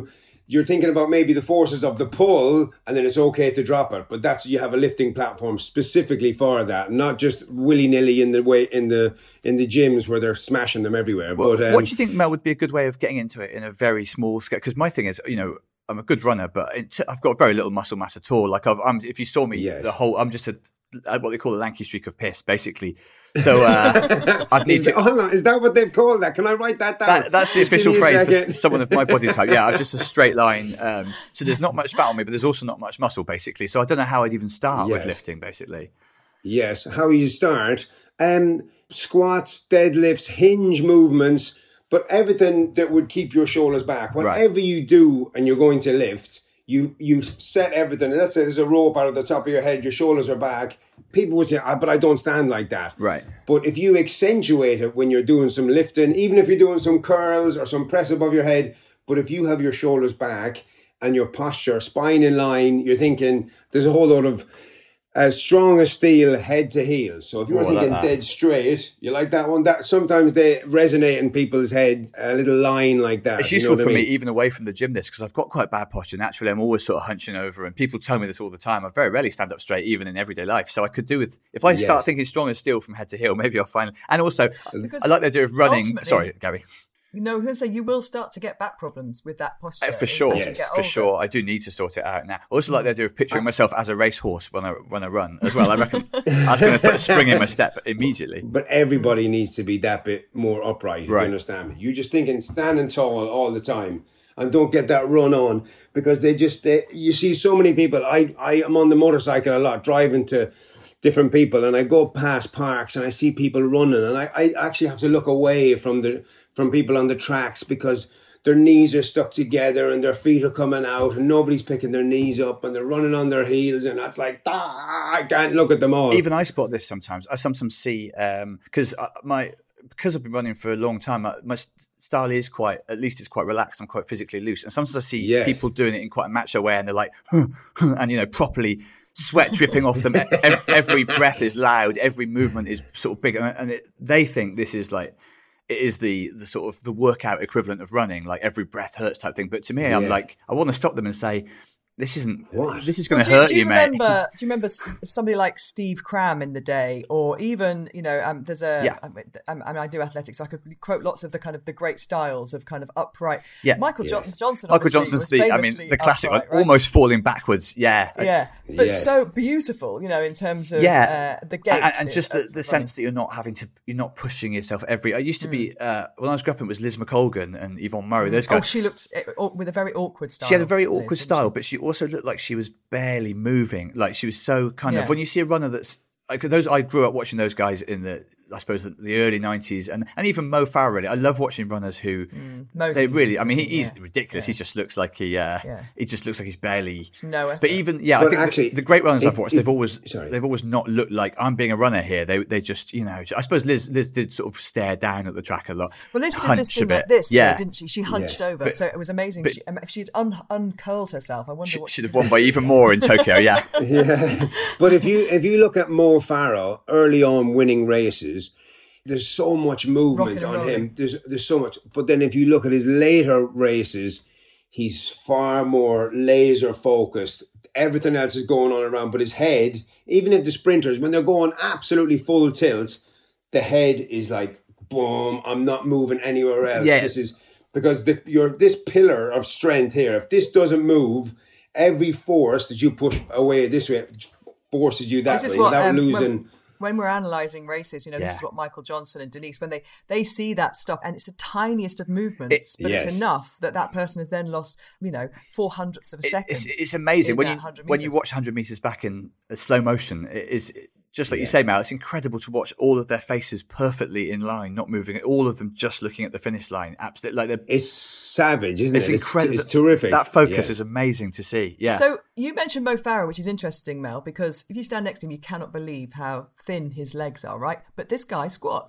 Speaker 4: you're thinking about maybe the forces of the pull, and then it's okay to drop it. But that's, you have a lifting platform specifically for that, not just willy nilly in the way in the in the gyms where they're smashing them everywhere.
Speaker 3: Well,
Speaker 4: but um,
Speaker 3: what do you think, Mel, would be a good way of getting into it in a very small scale? Because my thing is, you know, I'm a good runner, but it, I've got very little muscle mass at all. Like, I've, I'm, if you saw me,
Speaker 4: yes.
Speaker 3: the whole, I'm just a what they call a lanky streak of piss, basically. So uh, I'd need
Speaker 4: is,
Speaker 3: to.
Speaker 4: Hold on, is that what they've called that? Can I write that down?
Speaker 3: That, that's the
Speaker 4: Just
Speaker 3: official
Speaker 4: give me a
Speaker 3: phrase
Speaker 4: second.
Speaker 3: for someone of my body type. Yeah, I'm just a straight line. Um, so there's not much fat on me, but there's also not much muscle, basically. So I don't know how I'd even start
Speaker 4: Yes.
Speaker 3: with lifting, basically.
Speaker 4: Yes, how you start. Um, squats, deadlifts, hinge movements, but everything that would keep your shoulders back. Whatever
Speaker 3: Right.
Speaker 4: you do and you're going to lift, you you set everything. Let's say there's a rope out of the top of your head, your shoulders are back. People would say, ah, but I don't stand like that.
Speaker 3: Right.
Speaker 4: But if you accentuate it when you're doing some lifting, even if you're doing some curls or some press above your head, but if you have your shoulders back and your posture, spine in line, you're thinking there's a whole lot of as strong as steel, head to heel. So if you're
Speaker 3: Oh, I like
Speaker 4: thinking
Speaker 3: that.
Speaker 4: dead straight, you like that one? That sometimes they resonate in people's head, a little line like that.
Speaker 3: It's
Speaker 4: you know
Speaker 3: useful
Speaker 4: what I
Speaker 3: for me,
Speaker 4: mean?
Speaker 3: even away from the gym, this, because I've got quite bad posture naturally. I'm always sort of hunching over, and people tell me this all the time. I very rarely stand up straight, even in everyday life. So I could do with, if I
Speaker 4: Yes.
Speaker 3: start thinking strong as steel from head to heel, maybe I'll find. And also,
Speaker 2: Because
Speaker 3: I like the idea of running.
Speaker 2: ultimately-
Speaker 3: Sorry, Gary.
Speaker 2: You know, I was going to say, you will start to get back problems with that posture.
Speaker 3: Uh, for
Speaker 2: as
Speaker 3: sure,
Speaker 2: you
Speaker 4: Yes,
Speaker 2: get
Speaker 3: for
Speaker 2: older.
Speaker 3: sure. I do need to sort it out now. I also like the idea of picturing myself as a racehorse when I when I run as well. I reckon I was going to put a spring in my step immediately.
Speaker 4: But everybody needs to be that bit more upright, if
Speaker 3: Right.
Speaker 4: you understand me. You're just thinking standing tall all the time and don't get that run on, because they just, they, you see so many people. I, I am on the motorcycle a lot, driving to different people, and I go past parks and I see people running, and I, I actually have to look away from the from people on the tracks because their knees are stuck together and their feet are coming out and nobody's picking their knees up and they're running on their heels, and that's like, ah, I can't look at them all.
Speaker 3: Even I spot this sometimes. I sometimes see because um, my because I've been running for a long time. My, my style is quite, at least it's quite relaxed. I'm quite physically loose, and sometimes I see
Speaker 4: Yes.
Speaker 3: people doing it in quite a macho way, and they're like, huh, huh, and you know, properly sweat dripping off them. Every, every breath is loud. Every movement is sort of big, and it, they think this is like. It is the the sort of the workout equivalent of running, like every breath hurts type thing. But to me, I'm
Speaker 4: Yeah.
Speaker 3: like, I want to stop them and say, this isn't,
Speaker 4: What?
Speaker 3: this is going to
Speaker 2: Well,
Speaker 3: hurt
Speaker 2: do you,
Speaker 3: you,
Speaker 2: do you
Speaker 3: mate.
Speaker 2: remember? Do you remember s- somebody like Steve Cram in the day, or even you know, um, there's a.
Speaker 3: Yeah.
Speaker 2: I, mean, um, I mean, I do athletics, so I could quote lots of the kind of the great styles of kind of upright.
Speaker 3: Yeah.
Speaker 2: Michael
Speaker 4: Yeah.
Speaker 2: Jo- Johnson.
Speaker 3: Michael
Speaker 2: obviously
Speaker 3: Johnson's
Speaker 2: was
Speaker 3: the, I mean,
Speaker 2: famously
Speaker 3: the classic one,
Speaker 2: upright, right?
Speaker 3: almost falling backwards. Yeah.
Speaker 2: Yeah, but
Speaker 4: Yes.
Speaker 2: so beautiful, you know, in terms of
Speaker 3: Yeah,
Speaker 2: uh, the gait
Speaker 3: and, and just the,
Speaker 2: of
Speaker 3: the
Speaker 2: running.
Speaker 3: sense that you're not having to, you're not pushing yourself every. I used to be uh, when I was growing up, it was Liz McColgan and Yvonne Murray. Those
Speaker 2: Oh,
Speaker 3: guys.
Speaker 2: she looked uh, aw- with a very awkward style.
Speaker 3: She had a very
Speaker 2: Liz,
Speaker 3: awkward
Speaker 2: didn't
Speaker 3: style,
Speaker 2: she?
Speaker 3: but she also looked like she was barely moving. Like she was so kind
Speaker 2: Yeah.
Speaker 3: of when you see a runner that's like those. I grew up watching those guys in the, I suppose, the, the early nineties, and and even Mo Farah. Really, I love watching runners who
Speaker 2: Most
Speaker 3: they
Speaker 2: easy
Speaker 3: really. I mean, he,
Speaker 2: looking,
Speaker 3: he's
Speaker 2: yeah.
Speaker 3: ridiculous.
Speaker 2: Yeah.
Speaker 3: He just looks like he. Uh,
Speaker 2: Yeah.
Speaker 3: He just looks like he's barely.
Speaker 2: no effort.
Speaker 3: But even yeah, I
Speaker 4: But
Speaker 3: think the-
Speaker 4: actually,
Speaker 3: the, great runners
Speaker 4: if-
Speaker 3: I've watched,
Speaker 4: if-
Speaker 3: they've always
Speaker 4: sorry.
Speaker 3: they've always not looked like I'm being a runner here. They they just you know. I suppose Liz Liz did sort of stare down at the track a lot.
Speaker 2: Well, Liz did
Speaker 3: hunch
Speaker 2: this
Speaker 3: a
Speaker 2: thing
Speaker 3: bit.
Speaker 2: like this,
Speaker 3: yeah.
Speaker 2: though, didn't she? She hunched
Speaker 4: Yeah.
Speaker 2: over,
Speaker 3: But-
Speaker 2: so it was amazing.
Speaker 3: but-
Speaker 2: she, um, if she'd un- uncurled herself, I wonder
Speaker 3: She,
Speaker 2: what
Speaker 3: should have won by even more in Tokyo. Yeah.
Speaker 4: Yeah, but if you if you look at Mo Farah early on winning races, there's so much movement
Speaker 2: Rocking and
Speaker 4: on him.
Speaker 2: rolling.
Speaker 4: There's there's so much. But then if you look at his later races, he's far more laser focused. Everything else is going on around, but his head, even if the sprinters, when they're going absolutely full tilt, the head is like, boom, I'm not moving anywhere else.
Speaker 3: Yeah.
Speaker 4: This is because the, you're this pillar of strength here. If this doesn't move, every force that you push away this way forces you that
Speaker 2: This is
Speaker 4: way
Speaker 2: what,
Speaker 4: without
Speaker 2: um,
Speaker 4: losing.
Speaker 2: when, when we're analysing races, you know, this
Speaker 3: Yeah.
Speaker 2: is what Michael Johnson and Denise, when they, they see that stuff, and it's the tiniest of movements,
Speaker 3: It-
Speaker 2: but
Speaker 4: Yes.
Speaker 2: it's enough that that person has then lost, you know, four hundredths of a
Speaker 3: It-
Speaker 2: second.
Speaker 3: It's, it's amazing
Speaker 2: in
Speaker 3: when
Speaker 2: that
Speaker 3: you
Speaker 2: one hundred
Speaker 3: when you
Speaker 2: metres.
Speaker 3: watch one hundred meters back in uh, slow motion. It is just like you say, Mal. It's incredible to watch all of their faces perfectly in line, not moving. All of them just looking at the finish line. Absolutely, like they're.
Speaker 4: It's savage, isn't
Speaker 3: It's
Speaker 4: it?
Speaker 3: incredible.
Speaker 4: It's, it's terrific.
Speaker 3: That focus
Speaker 4: Yeah.
Speaker 3: is amazing to see. Yeah.
Speaker 2: So you mentioned Mo Farah, which is interesting, Mel, because if you stand next to him, you cannot believe how thin his legs are, right? But this guy squats.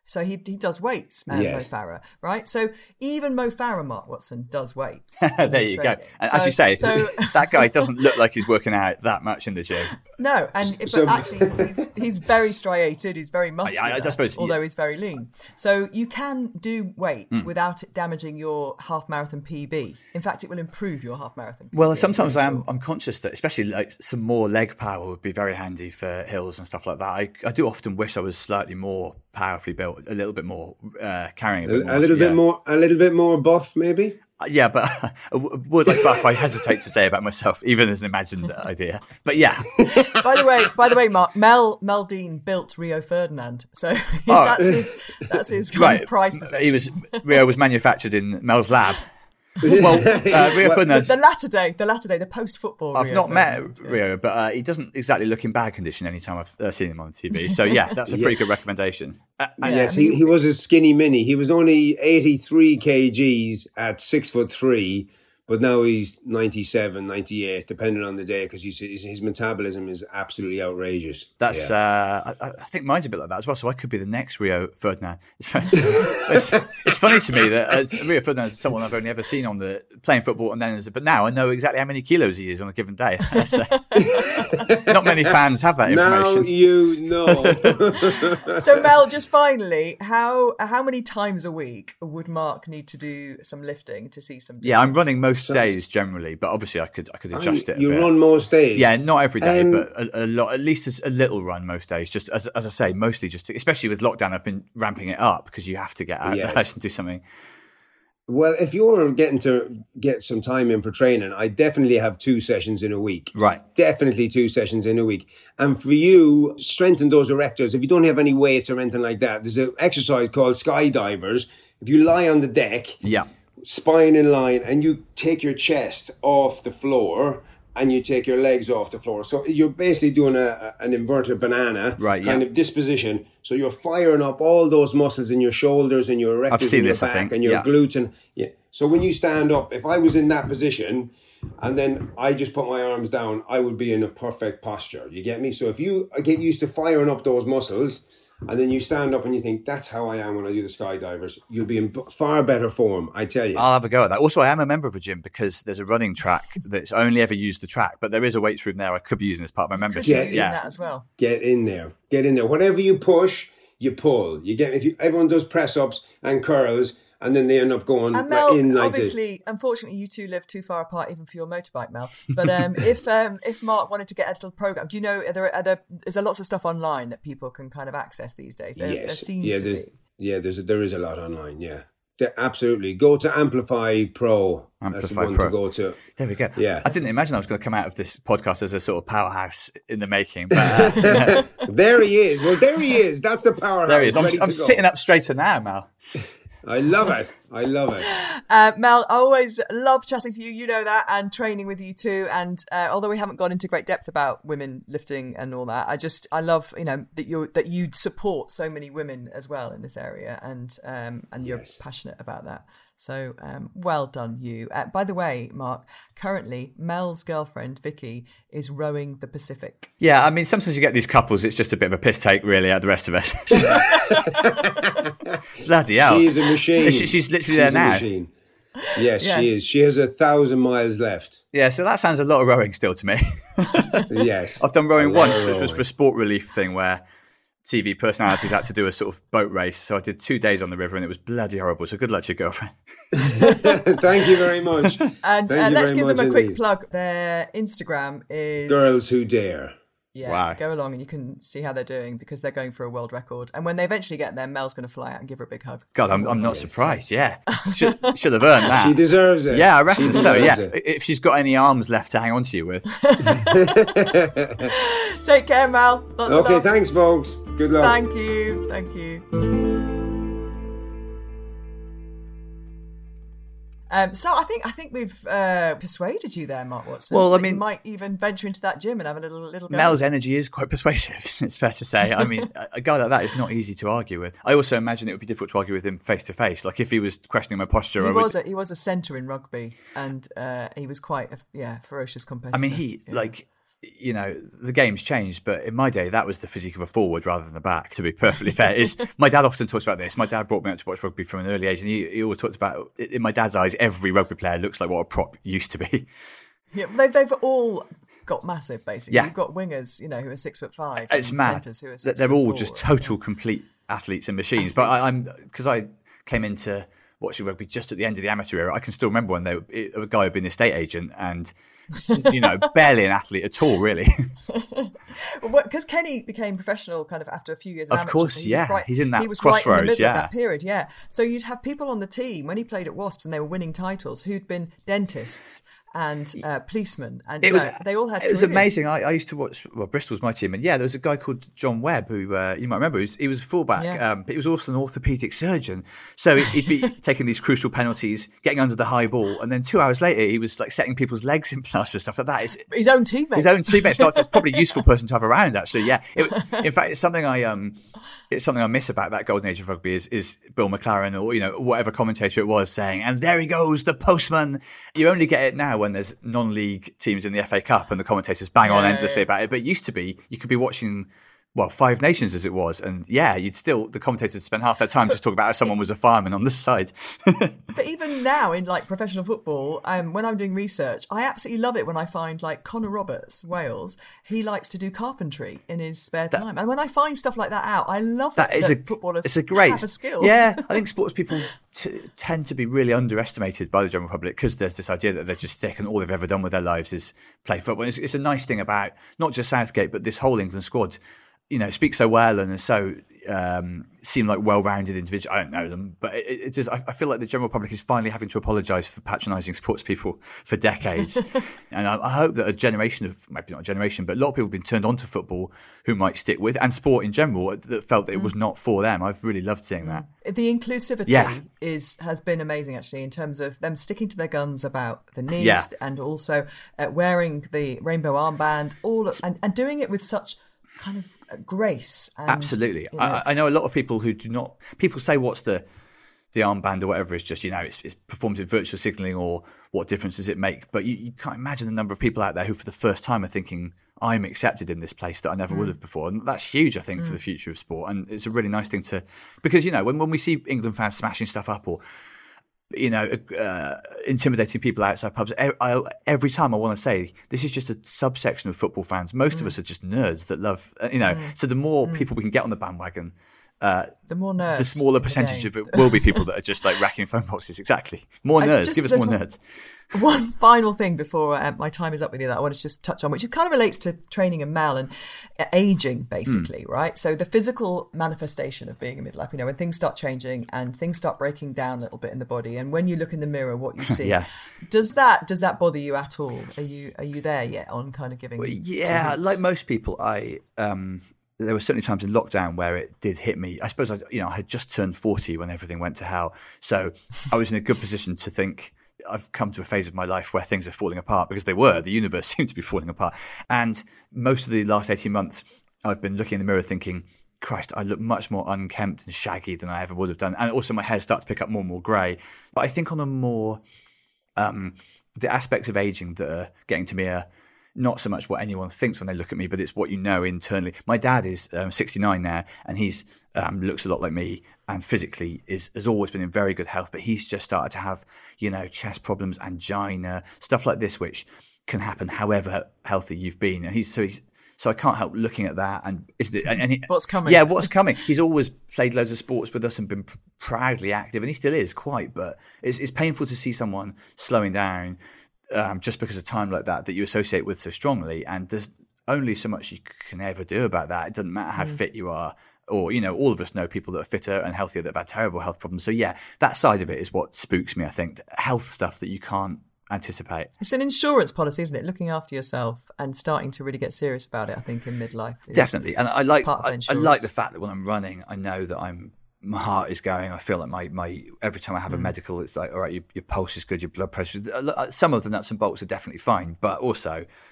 Speaker 2: So he he does weights, man,
Speaker 4: Yes.
Speaker 2: Mo Farah, right? So even Mo Farah, Mark Watson, does weights.
Speaker 3: There you go. And
Speaker 2: so,
Speaker 3: as you say,
Speaker 2: so,
Speaker 3: that guy doesn't look like he's working out that much in the gym.
Speaker 2: no, and but
Speaker 4: So-
Speaker 2: actually he's he's very striated, he's very muscular,
Speaker 3: I- I suppose,
Speaker 2: although
Speaker 3: yeah.
Speaker 2: he's very lean. So you can do weights
Speaker 3: Hmm.
Speaker 2: without it damaging your half marathon P B. In fact, it will improve your half marathon P B.
Speaker 3: Well, sometimes
Speaker 2: I'm
Speaker 3: I'm
Speaker 2: sure.
Speaker 3: I'm conscious that especially like some more leg power would be very handy for hills and stuff like that. I, I do often wish I was slightly more powerfully built, a little bit more uh, carrying a bit
Speaker 4: A,
Speaker 3: more.
Speaker 4: a little
Speaker 3: yeah.
Speaker 4: bit more, a little bit more buff, maybe.
Speaker 3: Uh, Yeah, but a w- word like buff, I hesitate to say about myself, even as an imagined idea. But yeah,
Speaker 2: By the way, by the way, Mark, Mel Mel Dean built Rio Ferdinand, so
Speaker 3: Oh.
Speaker 2: that's his that's his kind
Speaker 3: right.
Speaker 2: of prize possession.
Speaker 3: He was Rio was manufactured in Mel's lab. Well, uh, Rio Ferdinand.
Speaker 2: the latter day, the latter day, the post football.
Speaker 3: I've not met Rio, but uh, he doesn't exactly look in bad condition anytime I've uh, seen him on T V. So yeah, that's a pretty good recommendation. Uh, and-
Speaker 4: Yes, he, he was a skinny mini. He was only eighty-three kilograms at six foot three, but now he's ninety-seven, ninety-eight, depending on the day, because his, his metabolism is absolutely outrageous.
Speaker 3: That's,
Speaker 4: Yeah.
Speaker 3: uh, I, I think mine's a bit like that as well. So I could be the next Rio Ferdinand. It's, funny- it's, it's funny to me that uh, Rio Ferdinand is someone I've only ever seen on the playing football, and then but now I know exactly how many kilos he is on a given day. That's, uh, not many fans have that
Speaker 4: Now
Speaker 3: information.
Speaker 4: you know.
Speaker 2: So Mel, just finally, how how many times a week would Mark need to do some lifting to see some?
Speaker 3: Yeah, I'm
Speaker 2: difference?
Speaker 3: running most days generally, but obviously I could I could adjust it. A
Speaker 4: you
Speaker 3: bit.
Speaker 4: run most days.
Speaker 3: Yeah, not every day,
Speaker 4: Um,
Speaker 3: but a, a lot. At least a, a little run most days. Just as as I say, mostly just to, especially with lockdown, I've been ramping it up because you have to get out
Speaker 4: Yes.
Speaker 3: of the house and do something.
Speaker 4: Well, if you're getting to get some time in for training, I definitely have two sessions in a week.
Speaker 3: Right.
Speaker 4: Definitely two sessions in a week. And for you, strengthen those erectors. If you don't have any weights or anything like that, there's an exercise called skydivers. If you lie on the deck,
Speaker 3: Yeah.
Speaker 4: spine in line, and you take your chest off the floor and you take your legs off the floor. So you're basically doing a, a- an inverted banana
Speaker 3: Right,
Speaker 4: kind
Speaker 3: yeah.
Speaker 4: of disposition. So you're firing up all those muscles in your shoulders and your erectors
Speaker 3: seen
Speaker 4: and your
Speaker 3: this, I
Speaker 4: back
Speaker 3: think,
Speaker 4: and your
Speaker 3: yeah.
Speaker 4: glutes. And, yeah. So when you stand up, if I was in that position and then I just put my arms down, I would be in a perfect posture. You get me? So if you get used to firing up those muscles, and then you stand up and you think, that's how I am when I do the skydivers, you'll be in b- far better form, I tell you.
Speaker 3: I'll have a go at that. Also, I am a member of a gym because there's a running track that's I only ever used the track, but there is a weights room there I could be using as part of my membership.
Speaker 2: Could
Speaker 4: Yeah,
Speaker 2: you use
Speaker 3: yeah.
Speaker 2: that as well?
Speaker 4: Get in there. Get in there. Whatever you push, you pull. You get if you everyone does press ups and curls, and then they end up going
Speaker 2: And Mel,
Speaker 4: in like
Speaker 2: obviously, unfortunately, you two live too far apart, even for your motorbike, Mel. But um, if um, if Mark wanted to get a little program, do you know? Are there, are there is there lots of stuff online that people can kind of access these days? There,
Speaker 4: this.
Speaker 2: there
Speaker 4: Yes.
Speaker 2: seems
Speaker 4: Yeah.
Speaker 2: to
Speaker 4: There's
Speaker 2: be.
Speaker 4: yeah. There's a, there is a lot online. Yeah. De- absolutely. Go to Amplify Pro. That's the
Speaker 3: Amplify
Speaker 4: one
Speaker 3: Pro.
Speaker 4: to go to.
Speaker 3: There we go.
Speaker 4: Yeah.
Speaker 3: I didn't imagine I was going to come out of this podcast as a sort of powerhouse in the making, but uh, yeah,
Speaker 4: There he is. Well, there he is. That's the powerhouse.
Speaker 3: there he is. I'm,
Speaker 4: ready
Speaker 3: I'm
Speaker 4: to go.
Speaker 3: sitting up straighter now, Mal.
Speaker 4: I love it. I love it.
Speaker 2: Uh, Mel, I always love chatting to you. You know that, and training with you too. And uh, although we haven't gone into great depth about women lifting and all that, I just I love you know that you that you support so many women as well in this area, and um, and you're
Speaker 4: Yes.
Speaker 2: passionate about that. So um, well done, you. Uh, by the way, Mark, currently Mel's girlfriend Vicky is rowing the Pacific.
Speaker 3: Yeah, I mean, sometimes you get these couples, it's just a bit of a piss take, really, at the rest of us. Bloody hell.
Speaker 4: She is a machine.
Speaker 3: She- she's literally
Speaker 4: She's
Speaker 3: there
Speaker 4: a
Speaker 3: now.
Speaker 4: machine. Yes,
Speaker 2: Yeah.
Speaker 4: she is. She has a thousand miles left.
Speaker 3: Yeah, so that sounds a lot of rowing still to me.
Speaker 4: Yes.
Speaker 3: I've done rowing
Speaker 4: A lot
Speaker 3: once,
Speaker 4: of
Speaker 3: which was
Speaker 4: rowing.
Speaker 3: for a sport relief thing where T V personalities had to do a sort of boat race. So I did two days on the river and it was bloody horrible. So good luck to your girlfriend.
Speaker 4: Thank you very much.
Speaker 2: And
Speaker 4: Thank
Speaker 2: uh,
Speaker 4: you
Speaker 2: let's
Speaker 4: very
Speaker 2: give them
Speaker 4: much
Speaker 2: a quick
Speaker 4: indeed.
Speaker 2: plug. Their Instagram is
Speaker 4: Girls Who Dare.
Speaker 2: Yeah,
Speaker 3: Wow.
Speaker 2: go along and you can see how they're doing because they're going for a world record. And when they eventually get there, Mel's going to fly out and give her a big hug.
Speaker 3: God, I'm, I'm not surprised. Yeah. Should, should have earned that.
Speaker 4: She deserves it.
Speaker 3: Yeah, I reckon
Speaker 4: She
Speaker 3: so. Yeah.
Speaker 4: deserves it.
Speaker 3: If she's got any arms left to hang on to you with.
Speaker 2: Take care, Mel. Lots of
Speaker 4: Okay,
Speaker 2: love.
Speaker 4: thanks, folks. Good luck.
Speaker 2: Thank you. Thank you. Um, so I think I think we've uh, persuaded you there, Mark Watson.
Speaker 3: Well, I
Speaker 2: that
Speaker 3: mean-
Speaker 2: you might even venture into that gym and have a little little go.
Speaker 3: Mel's energy is quite persuasive, it's fair to say. I mean, a a guy like that is not easy to argue with. I also imagine it would be difficult to argue with him face to face. Like if he was questioning my posture,
Speaker 2: He
Speaker 3: I would.
Speaker 2: was a, he was a centre in rugby, and uh, he was quite a, yeah ferocious competitor.
Speaker 3: I mean, he
Speaker 2: Yeah.
Speaker 3: like you know, the game's changed, but in my day, that was the physique of a forward rather than the back, to be perfectly fair. Is my dad often talks about this. My dad brought me up to watch rugby from an early age, and he, he always talked about, in my dad's eyes, every rugby player looks like what a prop used to be.
Speaker 2: Yeah, they've, they've all got massive, basically.
Speaker 3: Yeah.
Speaker 2: You've got wingers, you know, who are six foot five.
Speaker 3: It's
Speaker 2: and
Speaker 3: mad.
Speaker 2: Centres who are six
Speaker 3: They're
Speaker 2: foot
Speaker 3: all
Speaker 2: four.
Speaker 3: just total, complete athletes and machines.
Speaker 2: Athletes.
Speaker 3: But I, I'm, because I came into watching rugby just at the end of the amateur era, I can still remember when they were, a guy had been an estate agent and, you know, barely an athlete at all, really.
Speaker 2: Because Kenny became professional kind of after a few years of,
Speaker 3: of
Speaker 2: amateur,
Speaker 3: course,
Speaker 2: so he
Speaker 3: yeah.
Speaker 2: Right,
Speaker 3: he's in that
Speaker 2: he was
Speaker 3: crossroads,
Speaker 2: right in the middle
Speaker 3: yeah.
Speaker 2: of that period, yeah. So you'd have people on the team when he played at Wasps and they were winning titles who'd been dentists and uh, policemen, and
Speaker 3: it was,
Speaker 2: know, they all had
Speaker 3: it was
Speaker 2: careers.
Speaker 3: amazing. I, I used to watch, well, Bristol's my team, and yeah, there was a guy called John Webb who uh, you might remember. He was, he was a fullback,
Speaker 2: Yeah.
Speaker 3: um, but he was also an orthopaedic surgeon. So he'd be taking these crucial penalties, getting under the high ball, and then two hours later, he was like setting people's legs in plaster, stuff like that. It's,
Speaker 2: His own teammates.
Speaker 3: His own teammates. So it's probably a useful person to have around, actually. Yeah. It, in fact, it's something I um, it's something I miss about that golden age of rugby is is Bill McLaren or you know whatever commentator it was saying, and there he goes, the postman. You only get it now when there's non-league teams in the F A Cup and the commentators bang on
Speaker 2: Yeah,
Speaker 3: endlessly
Speaker 2: yeah.
Speaker 3: about it. But it used to be you could be watching. Well, Five Nations as it was. And yeah, you'd still, the commentators spend half their time just talking about how someone was a fireman on this side.
Speaker 2: But even now in like professional football, um, when I'm doing research, I absolutely love it when I find like Connor Roberts, Wales, he likes to do carpentry in his spare time. And when I find stuff like that out, I love
Speaker 3: That
Speaker 2: it
Speaker 3: is
Speaker 2: that
Speaker 3: a,
Speaker 2: footballers
Speaker 3: it's a great,
Speaker 2: have a skill.
Speaker 3: Yeah, I think sports people t- tend to be really underestimated by the general public because there's this idea that they're just sick and all they've ever done with their lives is play football. It's, it's a nice thing about not just Southgate, but this whole England squad. You know, speak so well and are so um, seem like well-rounded individuals. I don't know them, but it, it just, I, I feel like the general public is finally having to apologise for patronising sports people for decades. And I, I hope that a generation of, maybe not a generation, but a lot of people have been turned on to football who might stick with, and sport in general, that felt that it was not for them. I've really loved seeing that.
Speaker 2: The inclusivity
Speaker 3: Yeah.
Speaker 2: is has been amazing, actually, in terms of them sticking to their guns about the needs
Speaker 3: Yeah.
Speaker 2: and also uh, wearing the rainbow armband, all of, and, and doing it with such kind of grace. And,
Speaker 3: Absolutely.
Speaker 2: you know,
Speaker 3: I, I know a lot of people who do not, people say what's the the armband or whatever is just, you know, it's, it's performed in virtual signalling or what difference does it make? But you, you can't imagine the number of people out there who for the first time are thinking, I'm accepted in this place that I never mm. would have before. And that's huge, I think, mm. for the future of sport. And it's a really nice thing to, because, you know, when, when we see England fans smashing stuff up or, you know, uh, intimidating people outside pubs. I, I, every time I want to say, this is just a subsection of football fans. Most mm. of us are just nerds that love, uh, you know, mm. so the more mm. people we can get on the bandwagon, uh,
Speaker 2: the more nerds.
Speaker 3: The smaller percentage of it will be people that are just like racking phone boxes. Exactly. More nerds. Just, Give us more
Speaker 2: one,
Speaker 3: nerds.
Speaker 2: One final thing before uh, my time is up with you that I want to just touch on, which kind of relates to training and Mal and uh, aging, basically, mm. right? So the physical manifestation of being a midlife, you know, when things start changing and things start breaking down a little bit in the body, and when you look in the mirror, what you see,
Speaker 3: yeah.
Speaker 2: does that does that bother you at all? Are you are you there yet on kind of giving?
Speaker 3: Well, yeah, like most people, I. Um, there were certainly times in lockdown where it did hit me. I suppose I, you know, I had just turned forty when everything went to hell, so I was in a good position to think I've come to a phase of my life where things are falling apart, because they were. The universe seemed to be falling apart, and most of the last eighteen months, I've been looking in the mirror thinking, Christ, I look much more unkempt and shaggy than I ever would have done, and also my hair started to pick up more and more grey. But I think on a more um, the aspects of aging that are getting to me are not so much what anyone thinks when they look at me, but it's what you know internally. My dad is um, sixty-nine now, and he's um, looks a lot like me, and physically is has always been in very good health. But he's just started to have, you know, chest problems, angina, stuff like this, which can happen however healthy you've been. And he's so he's so I can't help looking at that. And is it and, and he,
Speaker 2: what's coming?
Speaker 3: Yeah, what's coming? He's always played loads of sports with us and been pr- proudly active, and he still is quite. But it's it's painful to see someone slowing down. Um, just because of time like that that you associate with so strongly, and there's only so much you can ever do about that. It doesn't matter how mm. fit you are, or you know, all of us know people that are fitter and healthier that have had terrible health problems. So yeah, that side of it is what spooks me. I think health stuff that you can't anticipate.
Speaker 2: It's an insurance policy, isn't it? Looking after yourself and starting to really get serious about it. I think in midlife, is
Speaker 3: definitely. And I like I, I like the
Speaker 2: insurance.
Speaker 3: fact that when I'm running, I know that I'm. My heart is going. I feel like my, my every time I have a
Speaker 2: Mm.
Speaker 3: medical, it's like, all right, your, your pulse is good, your blood pressure. Some of the nuts and bolts are definitely fine, but also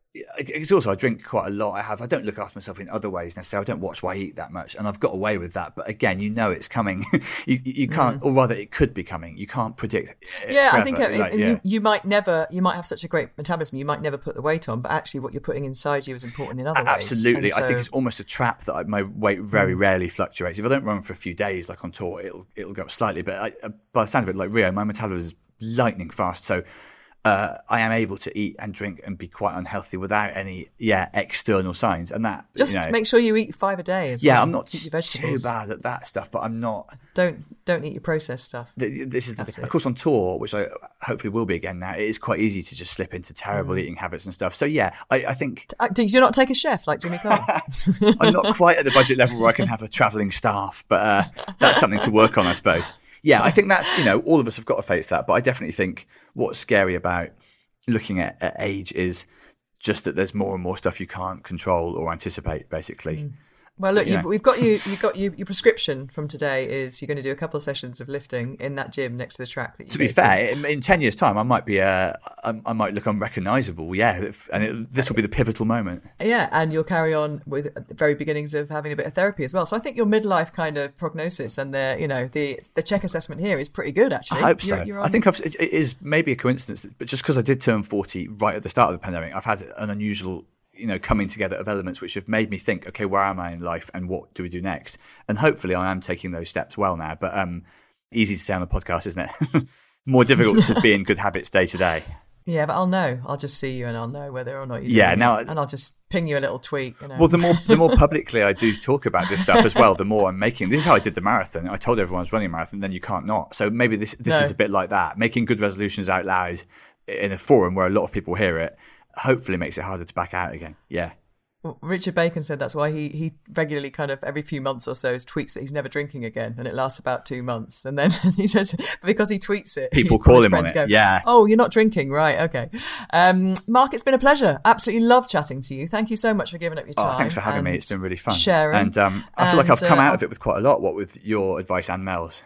Speaker 3: it's also, I drink quite a lot. I have, I don't look after myself in other ways necessarily. I don't watch what I eat that much, and I've got away with that. But again, you know, it's coming. you, you can't, mm. or rather, it could be coming. You can't predict.
Speaker 2: Yeah,
Speaker 3: forever.
Speaker 2: I think it,
Speaker 3: like,
Speaker 2: you,
Speaker 3: yeah.
Speaker 2: you might never, you might have such a great metabolism, you might never put the weight on, but actually, what you're putting inside you is important in other ways.
Speaker 3: Absolutely,
Speaker 2: so,
Speaker 3: I think it's almost a trap that I, my weight very mm. rarely fluctuates. If I don't run for a few days, like on tour, it'll it'll go up slightly. But I, by the sound of it, like Rio, my metabolism is lightning fast, so. Uh, I am able to eat and drink and be quite unhealthy without any, yeah, external signs. And that
Speaker 2: just
Speaker 3: you know,
Speaker 2: make sure you eat five a day as
Speaker 3: yeah,
Speaker 2: well.
Speaker 3: Yeah, I'm not
Speaker 2: Keep your vegetables.
Speaker 3: too bad at that stuff, but I'm not.
Speaker 2: Don't don't eat your processed stuff.
Speaker 3: This is the thing. Of course, on tour, which I hopefully will be again now, it is quite easy to just slip into terrible mm. eating habits and stuff. So yeah, I, I think.
Speaker 2: Did you not take a chef like Jimmy Carr?
Speaker 3: I'm not quite at the budget level where I can have a travelling staff, but uh, that's something to work on, I suppose. Yeah, I think that's, you know, all of us have got to face that, but I definitely think what's scary about looking at, at age is just that there's more and more stuff you can't control or anticipate, basically. Mm.
Speaker 2: Well, look,
Speaker 3: yeah.
Speaker 2: you, we've got you. You've got you. Your prescription from today is you're going to do a couple of sessions of lifting in that gym next to the track. That you
Speaker 3: to be
Speaker 2: go
Speaker 3: fair,
Speaker 2: to.
Speaker 3: in, in ten years' time, I might be. Uh, I, I might look unrecognisable. Yeah, if, and it, this will be the pivotal moment.
Speaker 2: Yeah, and you'll carry on with the very beginnings of having a bit of therapy as well. So I think your midlife kind of prognosis and the you know the the check assessment here is pretty good actually.
Speaker 3: I hope so.
Speaker 2: You're, you're
Speaker 3: I think I've, it is maybe a coincidence, but just because I did turn forty right at the start of the pandemic, I've had an unusual. You know, coming together of elements which have made me think, okay, where am I in life and what do we do next? And hopefully I am taking those steps well now, but um, easy to say on a podcast, isn't it? More difficult to be in good habits day to day.
Speaker 2: Yeah, but I'll know. I'll just see you and I'll know whether or not you do.
Speaker 3: Yeah, now
Speaker 2: and I'll just ping you a little tweet. You know?
Speaker 3: Well, the more the more publicly I do talk about this stuff as well, the more I'm making. This is how I did the marathon. I told everyone I was running a marathon, then you can't not. So maybe this this
Speaker 2: no.
Speaker 3: is a bit like that. Making good resolutions out loud in a forum where a lot of people hear it, hopefully makes it harder to back out again. Yeah.
Speaker 2: Well, Richard Bacon said that's why he, he regularly kind of every few months or so tweets that he's never drinking again, and it lasts about two months. And then he says, because he tweets it,
Speaker 3: people
Speaker 2: he,
Speaker 3: call him on it.
Speaker 2: Go,
Speaker 3: yeah.
Speaker 2: Oh, you're not drinking, right? Okay. Um, Mark, it's been a pleasure. Absolutely love chatting to you. Thank you so much for giving up your time.
Speaker 3: Oh, thanks for having me. It's been really fun.
Speaker 2: Sharing.
Speaker 3: And um, I feel
Speaker 2: and,
Speaker 3: like I've come
Speaker 2: uh,
Speaker 3: out of it with quite a lot. What with your advice and Mel's.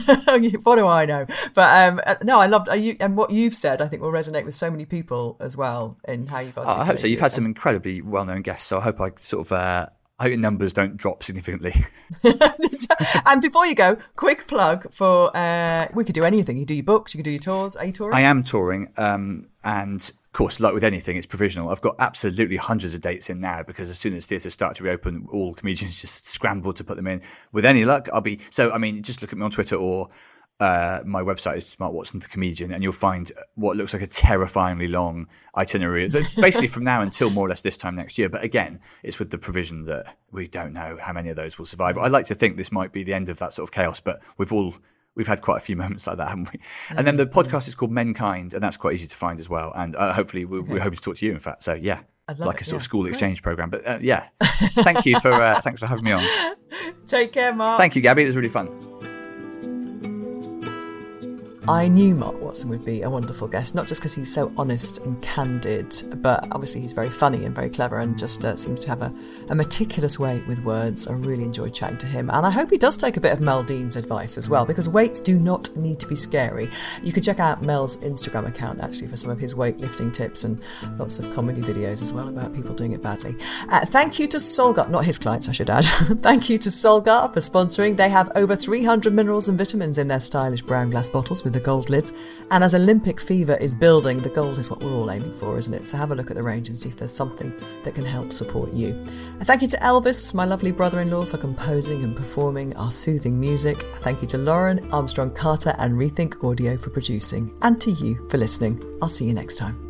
Speaker 2: What do I know? But um, no, I loved you, and what you've said. I think will resonate with so many people as well in how you've articulated.
Speaker 3: Oh, I hope so. You've
Speaker 2: it.
Speaker 3: had some incredibly well-known guests, so I hope I sort of. Uh, I hope your numbers don't drop significantly.
Speaker 2: And before you go, quick plug for, uh, we could do anything. You do your books, you can do your tours. Are you touring?
Speaker 3: I am touring. Um, and of course, like with anything, it's provisional. I've got absolutely hundreds of dates in now because as soon as theatres start to reopen, all comedians just scramble to put them in. With any luck, I'll be, so I mean, just look at me on Twitter or Uh, my website is Mark Watson the Comedian, and you'll find what looks like a terrifyingly long itinerary, basically from now until more or less this time next year. But again, it's with the provision that we don't know how many of those will survive. I like to think this might be the end of that sort of chaos, but we've all we've had quite a few moments like that, haven't we? Mm-hmm. And then the podcast is called Menkind, and that's quite easy to find as well. And uh, hopefully, we're,
Speaker 2: okay.
Speaker 3: we're hoping to talk to you. In fact, so yeah, like
Speaker 2: it,
Speaker 3: a sort
Speaker 2: yeah.
Speaker 3: of school
Speaker 2: Great.
Speaker 3: exchange program. But uh, yeah, thank you for uh, thanks for having me on.
Speaker 2: Take care, Mark.
Speaker 3: Thank you, Gabby. It was really fun.
Speaker 2: I knew Mark Watson would be a wonderful guest, not just because he's so honest and candid, but obviously he's very funny and very clever and just uh, seems to have a, a meticulous way with words. I really enjoyed chatting to him. And I hope he does take a bit of Mel Dean's advice as well, because weights do not need to be scary. You can check out Mel's Instagram account, actually, for some of his weightlifting tips and lots of comedy videos as well about people doing it badly. Uh, thank you to Solgar, not his clients, I should add. Thank you to Solgar for sponsoring. They have over three hundred minerals and vitamins in their stylish brown glass bottles with the gold lids, and as Olympic fever is building, the gold is what we're all aiming for, isn't it? So have a look at the range and see if there's something that can help support you. And thank you to Elvis, my lovely brother-in-law, for composing and performing our soothing music. Thank you to Lauren, Armstrong Carter and Rethink Audio for producing, and to you for listening. I'll see you next time.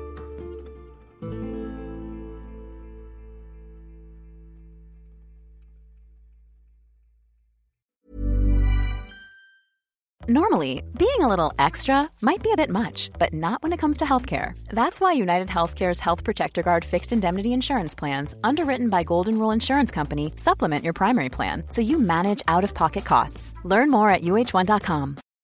Speaker 5: Normally, being a little extra might be a bit much, but not when it comes to healthcare. That's why United Healthcare's Health Protector Guard fixed indemnity insurance plans, underwritten by Golden Rule Insurance Company, supplement your primary plan so you manage out-of-pocket costs. Learn more at U H one dot com.